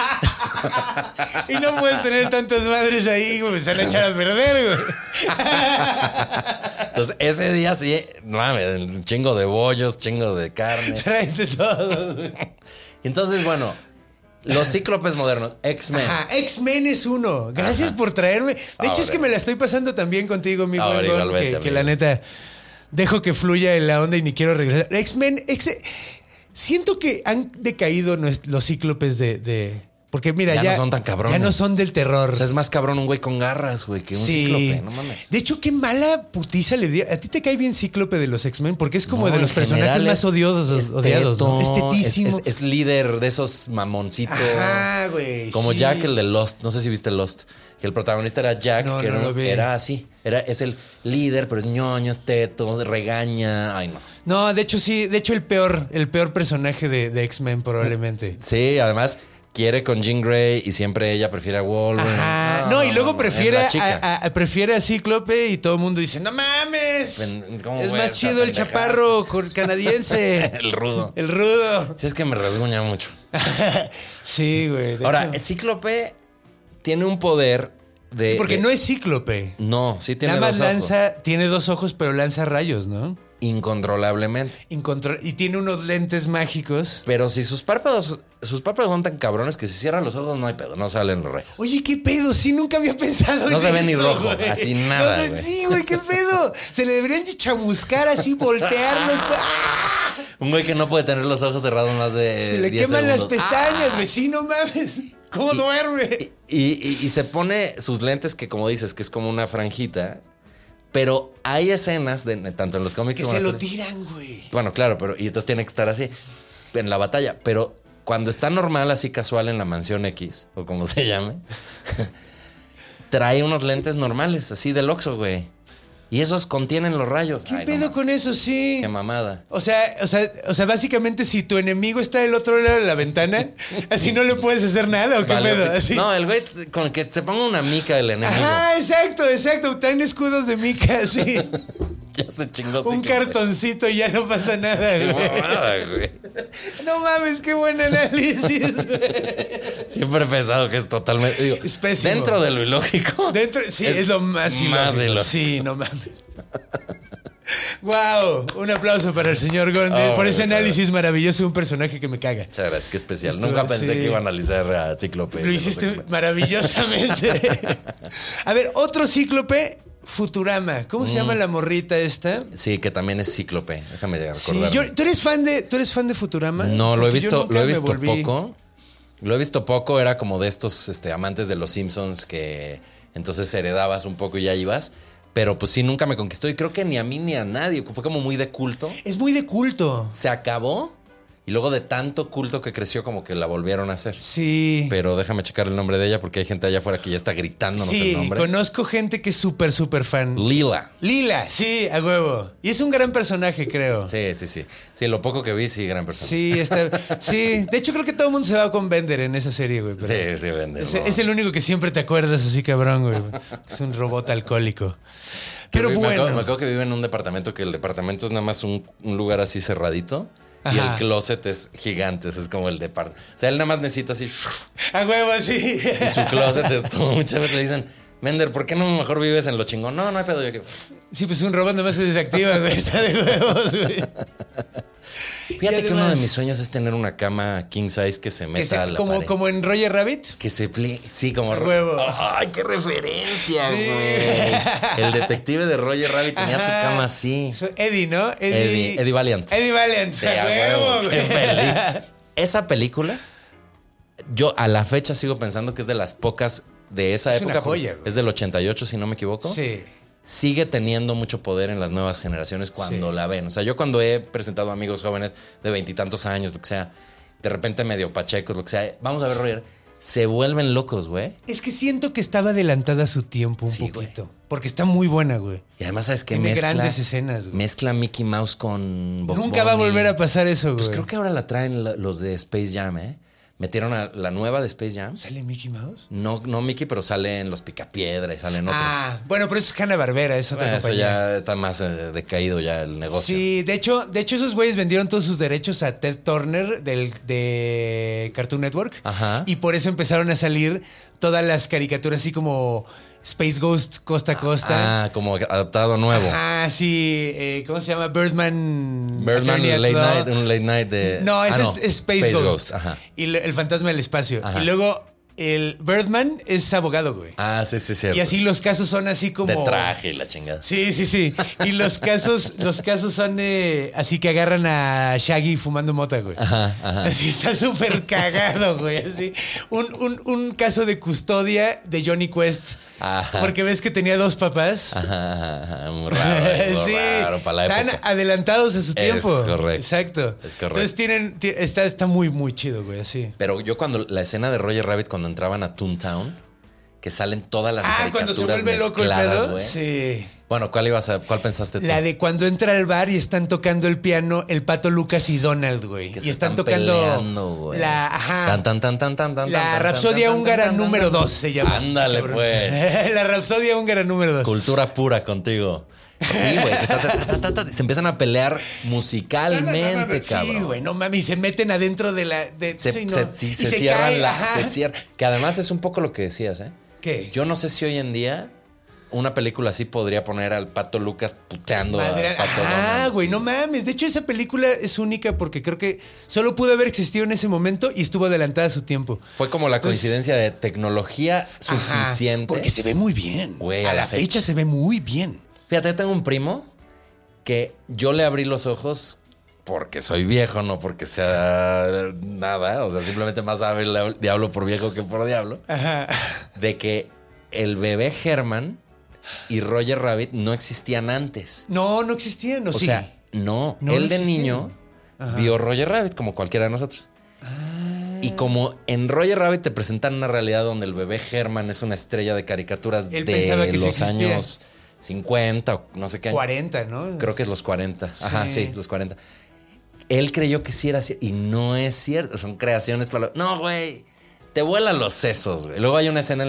Y no puedes tener tantas madres ahí, güey. Se van a echar a perder, güey. Entonces, ese día sí, mames, un chingo de bollos, chingo de carne. Tráete todo, güey. Entonces, bueno, los cíclopes modernos, X-Men. Ajá, X-Men es uno. Gracias por traerme. De hecho, es que me la estoy pasando también contigo, mi buen Gon, que la neta dejo que fluya en la onda y ni quiero regresar. X-Men, siento que han decaído los cíclopes porque mira, ya no son tan cabrones. Ya no son del terror. O sea, es más cabrón un güey con garras, güey, que un cíclope. No mames. De hecho, qué mala putiza le dio. ¿A ti te cae bien Cíclope de los X-Men? Porque es como de los personajes más odiados, ¿no? Es tetísimo. Es líder de esos mamoncitos. Ajá, güey. Como Jack, el de Lost. No sé si viste Lost. Que el protagonista era Jack, que era así. Es el líder, pero es ñoño, es teto, regaña. Ay, no. No, de hecho, sí. De hecho, el peor personaje de X-Men, probablemente. Sí, además quiere con Jean Grey y siempre ella prefiere a Wolverine. Ajá. No, y luego prefiere a Cíclope y todo el mundo dice, no mames. Es más chido el chaparro canadiense. El rudo. El rudo. Sí, es que me rasguña mucho. Sí, güey. Ahora, el Cíclope tiene un poder de... Porque no es Cíclope. No, sí tiene nada dos más ojos. Tiene dos ojos, pero lanza rayos, ¿no? Incontrolablemente. Y tiene unos lentes mágicos. Pero si sus párpados son tan cabrones que si cierran los ojos no hay pedo, no salen los rayos. Oye, ¿qué pedo? Sí, nunca había pensado en eso. No se ve ni rojo, güey. Así nada, no sé, güey. Sí, güey, ¿qué pedo? Se le deberían chamuscar así, voltearlos. Un güey que no puede tener los ojos cerrados más de Se le 10 queman segundos. las pestañas, güey. Sí, no mames. ¿Cómo duerme? Y se pone sus lentes que, como dices, que es como una franjita. Pero hay escenas, tanto en los cómics que como se en lo tiran, güey. Bueno, claro, y entonces tiene que estar así en la batalla. Pero cuando está normal, así casual en la mansión X, o como se llame, trae unos lentes normales, así del Oxxo, güey. Y esos contienen los rayos. ¿Qué pedo con eso? Sí. Qué mamada. O sea, básicamente, si tu enemigo está del otro lado de la ventana, así no le puedes hacer nada, ¿o qué pedo? Así. No, el güey, con que se ponga una mica del enemigo. Ajá, exacto. Traen escudos de mica, así. Ya se chingó. Un cartoncito y ya no pasa nada, Qué güey. mamada, güey. No mames, qué buen análisis, güey. Siempre he pensado que es totalmente... Digo, es pésimo. Dentro de lo ilógico. Sí, es lo más ilógico. Sí, no mames. Wow, un aplauso para el señor Gonde por ese análisis maravilloso de un personaje que me caga. Muchas gracias, qué especial. Nunca pensé que iba a analizar a Cíclope. Lo hiciste maravillosamente. A ver, otro Cíclope, Futurama. ¿Cómo se llama la morrita esta? Sí, que también es Cíclope. Déjame Sí, recordarme. ¿tú eres fan de Futurama? No, lo he visto volví... poco. Lo he visto poco, era como de estos amantes de los Simpsons que entonces heredabas un poco y ya ibas. Pero pues sí, nunca me conquistó y creo que ni a mí ni a nadie. Fue como muy de culto. Es muy de culto. Se acabó y luego de tanto culto que creció como que la volvieron a hacer. Sí. Pero déjame checar el nombre de ella porque hay gente allá afuera que ya está gritándonos el nombre. Sí, conozco gente que es súper fan. Lila, sí, a huevo. Y es un gran personaje, creo. Sí. Sí, lo poco que vi, sí, gran persona. Sí, sí, de hecho creo que todo el mundo se va con Bender en esa serie, güey. Sí, Bender. Es el único que siempre te acuerdas así, cabrón, güey. Es un robot alcohólico. Pero bueno. Me acuerdo que vive en un departamento que el departamento es nada más un lugar así cerradito. Ajá. Y el closet es gigante, es como el departamento. O sea, él nada más necesita así. A huevo, sí. Y su closet es todo. Muchas veces le dicen, Bender, ¿por qué no mejor vives en lo chingón? No hay pedo. Sí, pues un robot nada más se desactiva, güey. Está de huevos, güey. Fíjate además, que uno de mis sueños es tener una cama king size que se meta a la pared. Como en Roger Rabbit. Que se pliegue. Sí, como huevo. ¡Ay, qué referencia, güey! El detective de Roger Rabbit tenía su cama así. Eddie, ¿no? Eddie Valiant. Eddie Valiant. Sí, a huevo, güey. Esa película, yo a la fecha sigo pensando que es de las pocas de esa época. Una joya, güey. Es del 88, si no me equivoco. Sí. Sigue teniendo mucho poder en las nuevas generaciones cuando la ven. O sea, yo cuando he presentado a amigos jóvenes de 20 y tantos años, lo que sea, de repente medio pachecos, lo que sea, vamos a ver Roger, se vuelven locos, güey. Es que siento que estaba adelantada a su tiempo un poquito. Güey. Porque está muy buena, güey. Y además, ¿sabes qué? Tiene grandes escenas, güey. Mezcla Mickey Mouse con Bugs Nunca va a Bunny. volver a pasar eso, güey. Pues creo que ahora la traen los de Space Jam, ¿eh? Metieron a la nueva de Space Jam. ¿Sale Mickey Mouse? No Mickey, pero salen los Picapiedra y salen otros. Bueno, pero eso es Hanna-Barbera, es otra Eso compañía. ya está más decaído ya el negocio. Sí, de hecho esos güeyes vendieron todos sus derechos a Ted Turner de Cartoon Network. Ajá. Y por eso empezaron a salir todas las caricaturas así como Space Ghost Costa a Costa. Como adaptado nuevo. Ah, sí. ¿Cómo se llama? Birdman. Birdman, Attorney at Law. un late night de... No, ese es Space Ghost. Ajá. Y el fantasma del espacio. Ajá. Y luego el Birdman es abogado, güey. Sí, cierto. Y así los casos son así como... De traje y la chingada. Sí. Y los casos son así que agarran a Shaggy fumando mota, güey. Ajá. Así está súper cagado, güey. Así. Un caso de custodia de Johnny Quest. Ajá. Porque ves que tenía 2 papás. Ajá. Muy raro. Muy raro para la están época. adelantados a su tiempo. Es correcto. Exacto. Es correcto. Entonces está muy, muy chido, güey, así. Pero yo cuando la escena de Roger Rabbit cuando entraban a Toontown, que salen todas las caricaturas cuando se vuelve loco el mezcladas, pedo. güey. Sí. Bueno, ¿cuál pensaste tú? La de cuando entra al bar y están tocando el piano el Pato Lucas y Donald, güey. Que Y se están tocando peleando, güey. la La Rapsodia Húngara número 2 se llama. Ándale, cabrón. pues. La Rapsodia Húngara número 2. Cultura pura contigo. Sí, güey. Se empiezan a pelear musicalmente, cabrón. Sí, güey, no mames, y se meten adentro de la... Se sí, no. cierran cae, se cierran. Que además es un poco lo que decías, ¿eh? ¿Qué? Yo no sé si hoy en día una película así podría poner al Pato Lucas puteando Madre, al Pato Donald. güey, sí. no mames. De hecho, esa película es única porque creo que solo pudo haber existido en ese momento y estuvo adelantada a su tiempo. Fue como la Entonces, coincidencia de tecnología suficiente. Porque se ve muy bien. Güey, a la fecha se ve muy bien. Fíjate, yo tengo un primo que yo le abrí los ojos porque soy viejo, no porque sea nada. O sea, simplemente más sabe el diablo por viejo que por diablo. Ajá. De que el bebé Herman y Roger Rabbit no existían antes. No existían, ¿no? O Sí. sea, no. No Él de existían. niño vio Roger Rabbit como cualquiera de nosotros. Y como en Roger Rabbit te presentan una realidad donde el bebé Herman es una estrella de caricaturas Él pensaba de que sí los existía. años 50 o no sé qué año. 40, ¿no? Creo que es los 40. Ajá, Sí. sí, los 40. Él creyó que sí era cierto y no es cierto. Son creaciones para... No, güey. Te vuelan los sesos, güey. Luego hay una escena en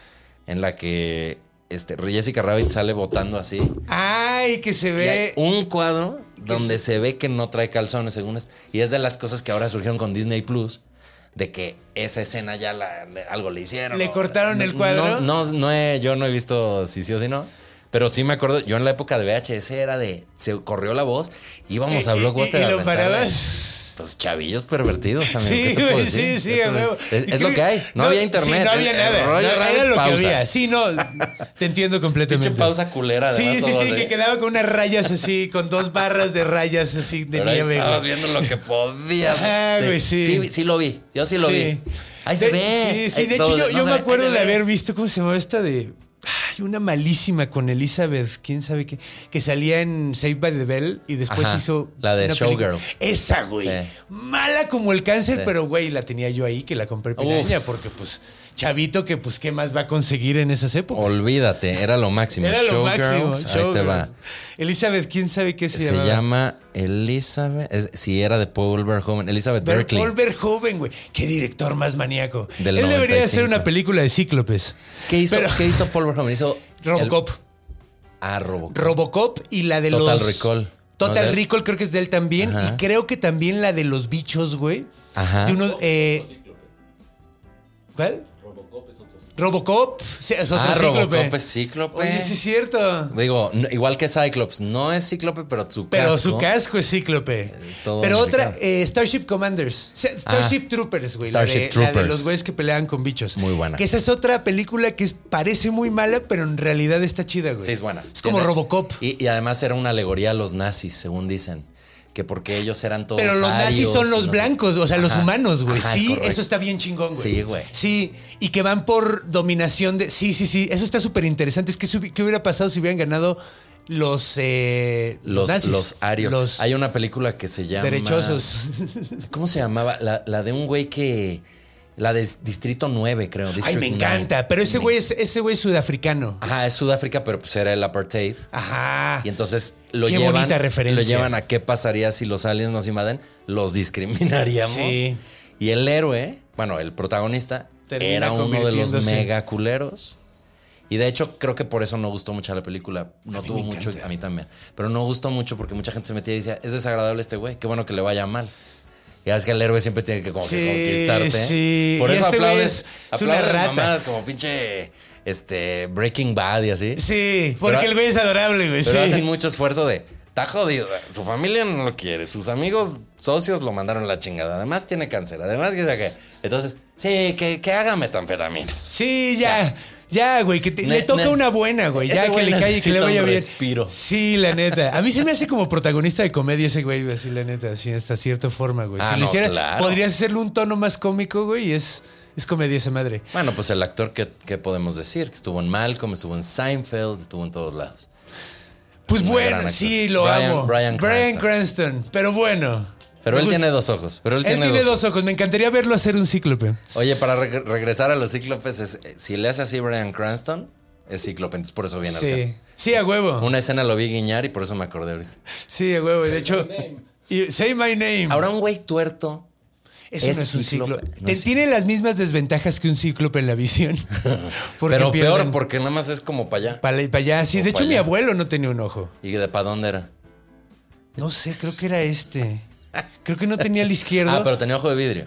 la que Jessica Rabbit sale botando así. Ay, que se Y hay ve... un cuadro donde se ve que no trae calzones, según y es de las cosas que ahora surgieron con Disney Plus, de que esa escena ya algo le hicieron. ¿Le cortaron el cuadro? Yo no he visto si sí o si no. Pero sí me acuerdo, yo en la época de VHS se corrió la voz, íbamos a Blockbuster ¿Y a lo rentarla. parabas? Pues chavillos pervertidos también. Sí, ¿qué te puedo güey, decir? sí, a huevo. Es lo que hay. No había internet. Sí, no había nada. Roger Era Rabbit, lo pausa. que había. Sí, no, te entiendo completamente. Pinche pausa culera. Sí, además, sí, todo sí, así. que quedaba con unas rayas así, con 2 barras de rayas así de Pero ahí nieve. estabas güey. viendo lo que podías. Ajá, güey, sí. Sí lo vi. Yo sí lo Sí. vi. Ahí se ve. Sí, de hecho Todo, yo no me se ve, acuerdo ahí se de ve. haber visto, ¿cómo se llamaba esta de...? Ay, una malísima con Elizabeth, quién sabe qué, que salía en Saved by the Bell y después Ajá, hizo... la de una película. Showgirls. Esa, güey. Sí. Mala como el cáncer, Sí. pero güey, la tenía yo ahí, que la compré piraña, porque pues, chavito que pues, ¿qué más va a conseguir en esas épocas? Olvídate, era lo máximo. Era lo máximo. Showgirls, ahí te va. Elizabeth, quién sabe qué se Se llamaba. llama Elizabeth. Sí, era de Paul Verhoeven. Elizabeth Berkley. Paul Verhoeven, güey. Qué director más maníaco. Del Él debería 95. hacer una película de Cíclopes. ¿Qué hizo Pero- Paul Verhoeven? Hizo Robocop. Robocop. Robocop y la de Total los... Recall. Total ¿No es de él? Recall creo que es de él también. Ajá. Y creo que también la de los bichos, güey. Ajá. De unos... ¿Cuál? Robocop sí, es otro cíclope. Robocop es cíclope. Oye, sí es cierto. Digo, igual que Cyclops. No es cíclope, pero su casco. Pero su casco es cíclope. todo Pero otra, modificado. Starship Commanders. Starship Troopers, güey. Starship la de Troopers. los güeyes que pelean con bichos. Muy buena. Que esa es otra película que parece muy mala, pero en realidad está chida, güey. Sí, es buena. Es como Robocop. Y además era una alegoría a los nazis, según dicen. Que porque ellos eran todos Pero los nazis arios son y los no sé- blancos, o sea, los Ajá. humanos, güey. Ajá, es Sí, correcto. eso está bien chingón, güey. Sí, güey. Sí, y que van por dominación de... Sí, eso está súper interesante. Es que ¿qué hubiera pasado si hubieran ganado los nazis? Los arios. Los Hay una película que se llama... derechosos. ¿Cómo se llamaba? La de un güey que... La de Distrito 9, creo. Ay, District me encanta. 9. Pero ese güey es sudafricano. Ajá, es Sudáfrica, pero pues era el apartheid. Ajá. Y entonces Qué bonita referencia. lo llevan a qué pasaría si los aliens nos invaden. Los discriminaríamos. Sí. Y el héroe bueno, el protagonista Termina era uno de los convirtiéndose. mega culeros. Y de hecho, creo que por eso no gustó mucho la película. No tuvo mucho, a mí también. Pero no gustó mucho porque mucha gente se metía y decía, es desagradable este güey, qué bueno que le vaya mal. Ya es que el héroe siempre tiene que como que conquistarte. Sí. Por Y eso este güey aplaudes, es una aplaudes rata. mamadas como pinche Breaking Bad y así. Sí, porque Pero- el güey es adorable, güey. Pero Sí. hacen mucho esfuerzo de, está jodido, su familia no lo quiere, sus amigos, socios lo mandaron a la chingada, además tiene cáncer, además que sea que... Entonces, sí, que haga metanfetaminas. Sí, ya, güey, que le toca una buena, güey. Ya Ese que güey le calle, que le necesita vaya un bien. respiro. Sí, la neta. A mí se me hace como protagonista de comedia ese güey, así, la neta, así, hasta cierta forma, güey. Ah, Si lo no, hiciera, claro. podrías hacerle un tono más cómico, güey, y es comedia esa madre. Bueno, pues el actor, ¿qué podemos decir? Que estuvo en Malcolm, estuvo en Seinfeld, estuvo en todos lados. Pues Un gran bueno, actor. sí, lo amo. Bryan Cranston. Pero bueno. Pero él Me gusta- tiene dos ojos. Pero él Él tiene dos ojos. Me encantaría verlo hacer un cíclope. Oye, para regresar a los cíclopes, si le hace así Bryan Cranston, es cíclope, entonces por eso viene al Sí. caso. Sí, a huevo. Una escena lo vi guiñar y por eso me acordé ahorita. Sí, a huevo. Y de hecho, Say My Name. Ahora un güey tuerto. Eso no es un cíclope. cíclope. No es Tiene las mismas desventajas que un cíclope en la visión. Porque Pero peor, pierden porque nada más es como para allá. para allá. Sí, O de hecho, para mi allá. abuelo no tenía un ojo. ¿Y de para dónde era? No sé, creo que era este. Creo que no tenía el izquierdo. Ah, pero tenía ojo de vidrio.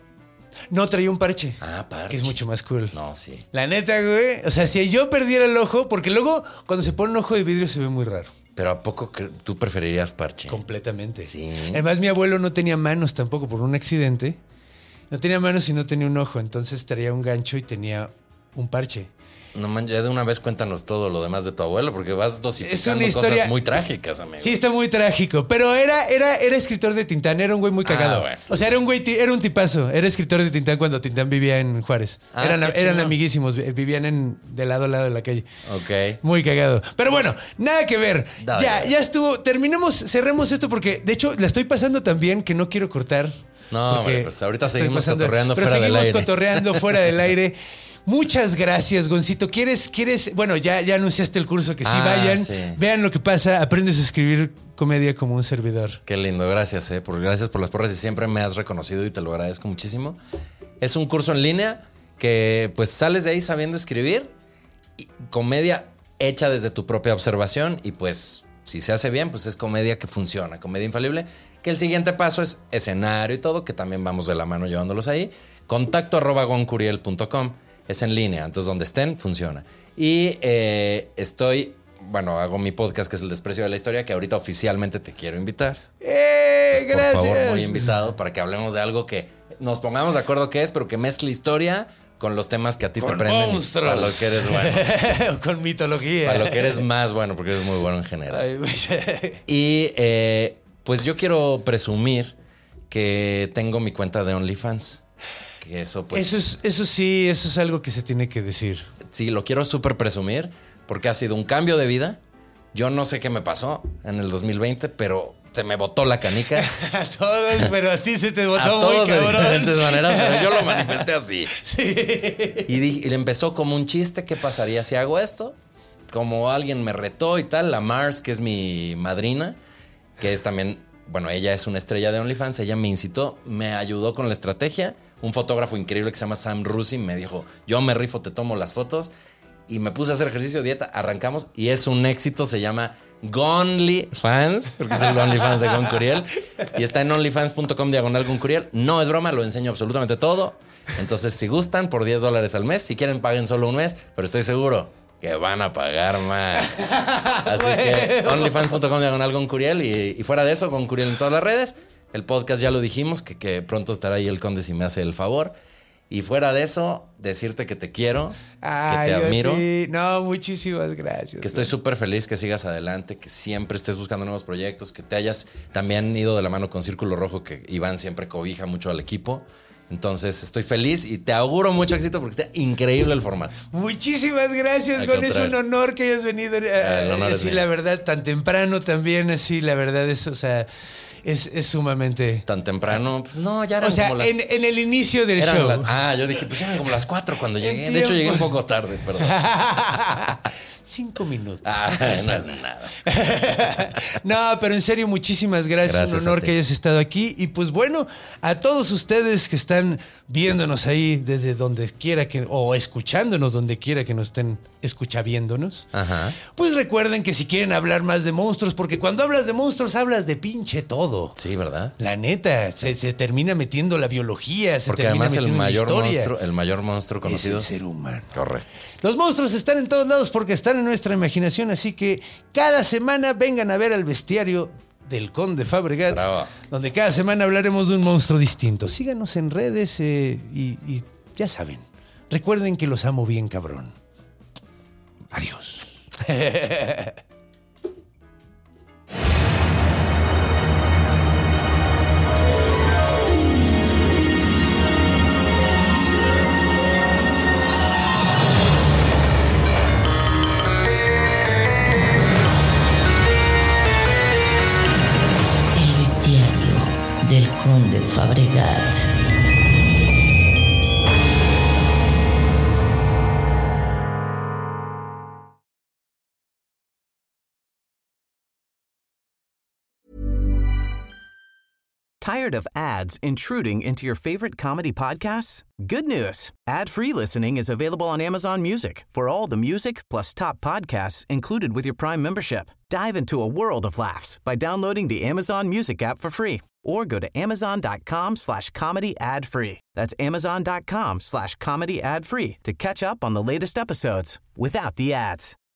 No, traía un parche. Ah, parche. Que es mucho más cool. No, sí. La neta, güey. O sea, si yo perdiera el ojo, porque luego cuando se pone un ojo de vidrio se ve muy raro. Pero ¿a poco tú preferirías parche? Completamente. Sí. Además, mi abuelo no tenía manos tampoco por un accidente. No tenía manos y no tenía un ojo. Entonces traía un gancho y tenía un parche. No man, ya de una vez cuéntanos todo lo demás de tu abuelo, porque vas dosificando historia- cosas muy trágicas, amigo. Sí, está muy trágico. Pero era escritor de Tintán, era un güey muy cagado. Bueno. O sea, era un tipazo. Era escritor de Tintán cuando Tintán vivía en Juárez. Ah, eran qué eran chido. amiguísimos, vivían de lado a lado de la calle. Ok. Muy cagado. Pero bueno, nada que ver. Dale. Ya estuvo. Cerremos esto porque, de hecho, la estoy pasando tan bien que no quiero cortar. No, Porque hombre, pues ahorita estoy seguimos cotorreando pero fuera del seguimos aire. cotorreando fuera del aire. Muchas gracias, Goncito. ¿Quieres? Bueno, ya anunciaste el curso, que sí vayan, sí. vean lo que pasa, aprendes a escribir comedia como un servidor. Qué lindo, gracias, gracias por las porras y siempre me has reconocido y te lo agradezco muchísimo. Es un curso en línea que pues sales de ahí sabiendo escribir y comedia hecha desde tu propia observación y pues si se hace bien, pues es comedia que funciona, comedia infalible, que el siguiente paso es escenario y todo, que también vamos de la mano llevándolos ahí. contacto@goncuriel.com. Es en línea, entonces donde estén, funciona. Y hago mi podcast que es El Desprecio de la Historia, que ahorita oficialmente te quiero invitar. Entonces, Gracias. por favor, muy invitado para que hablemos de algo que nos pongamos de acuerdo qué es, pero que mezcle historia con los temas que a ti te prenden. y monstruos. Para lo que eres bueno. Con mitología. Para lo que eres más bueno, porque eres muy bueno en general. Ay, güey. Y pues yo quiero presumir que tengo mi cuenta de OnlyFans. Que eso pues... Eso sí, eso es algo que se tiene que decir. Sí, lo quiero súper presumir porque ha sido un cambio de vida. Yo no sé qué me pasó en el 2020, pero se me botó la canica. A todos, pero a ti se te A botó muy todos de cabrón. diferentes maneras, pero yo lo manifesté así. Sí. Y le empezó como un chiste, ¿qué pasaría si hago esto? Como alguien me retó y tal, la Mars, que es mi madrina, que es también, bueno, ella es una estrella de OnlyFans, ella me incitó, me ayudó con la estrategia. Un fotógrafo increíble que se llama Sam Rusi me dijo, yo me rifo, te tomo las fotos. Y me puse a hacer ejercicio, dieta, arrancamos y es un éxito, se llama GonlyFans, porque es el OnlyFans de Gon Curiel. Y está en onlyfans.com/GonCuriel. No es broma, lo enseño absolutamente todo. Entonces, si gustan, por $10 al mes. Si quieren, paguen solo un mes, pero estoy seguro que van a pagar más. Así que onlyfans.com/GonCuriel. Y fuera de eso, Gon Curiel en todas las redes. El podcast ya lo dijimos, que pronto estará ahí el Conde si me hace el favor. Y fuera de eso, decirte que te quiero, Ay, que te a admiro. ti. No, muchísimas gracias. Que estoy súper feliz que sigas adelante, que siempre estés buscando nuevos proyectos, que te hayas también ido de la mano con Círculo Rojo, que Iván siempre cobija mucho al equipo. Entonces estoy feliz y te auguro mucho éxito porque está increíble el formato. Muchísimas gracias, Al Gon. Es contrario. un honor que hayas venido. El honor es así, mío. la verdad, tan temprano también, así, la verdad, es, o sea, es sumamente. Tan temprano, pues no, ya eran O sea, como las... en el inicio del eran show. yo dije, pues ya eran como las 4 cuando llegué. En De hecho, llegué un tiempos. poco tarde, perdón. Sí, 5 minutos. No es nada. No, pero en serio, muchísimas gracias. Gracias un honor a ti. que hayas estado aquí. Y pues bueno, a todos ustedes que están viéndonos ahí desde donde quiera que, o escuchándonos donde quiera que nos estén escuchaviéndonos. Ajá. Pues recuerden que si quieren hablar más de monstruos, porque cuando hablas de monstruos hablas de pinche todo. Sí, ¿verdad? La neta, se termina metiendo la biología, se Porque termina además metiendo la historia. el mayor monstruo Es conocido el ser humano. Correcto. Los monstruos están en todos lados porque están en nuestra imaginación, así que cada semana vengan a ver al bestiario del Conde Fabregat, Bravo. donde cada semana hablaremos de un monstruo distinto. Síganos en redes y ya saben, recuerden que los amo bien cabrón. Adiós. El bestiario del Conde Fabregat. Tired of ads intruding into your favorite comedy podcasts? Good news. Ad-free listening is available on Amazon Music for all the music plus top podcasts included with your Prime membership. Dive into a world of laughs by downloading the Amazon Music app for free or go to amazon.com/comedy ad-free. That's amazon.com/comedy ad-free to catch up on the latest episodes without the ads.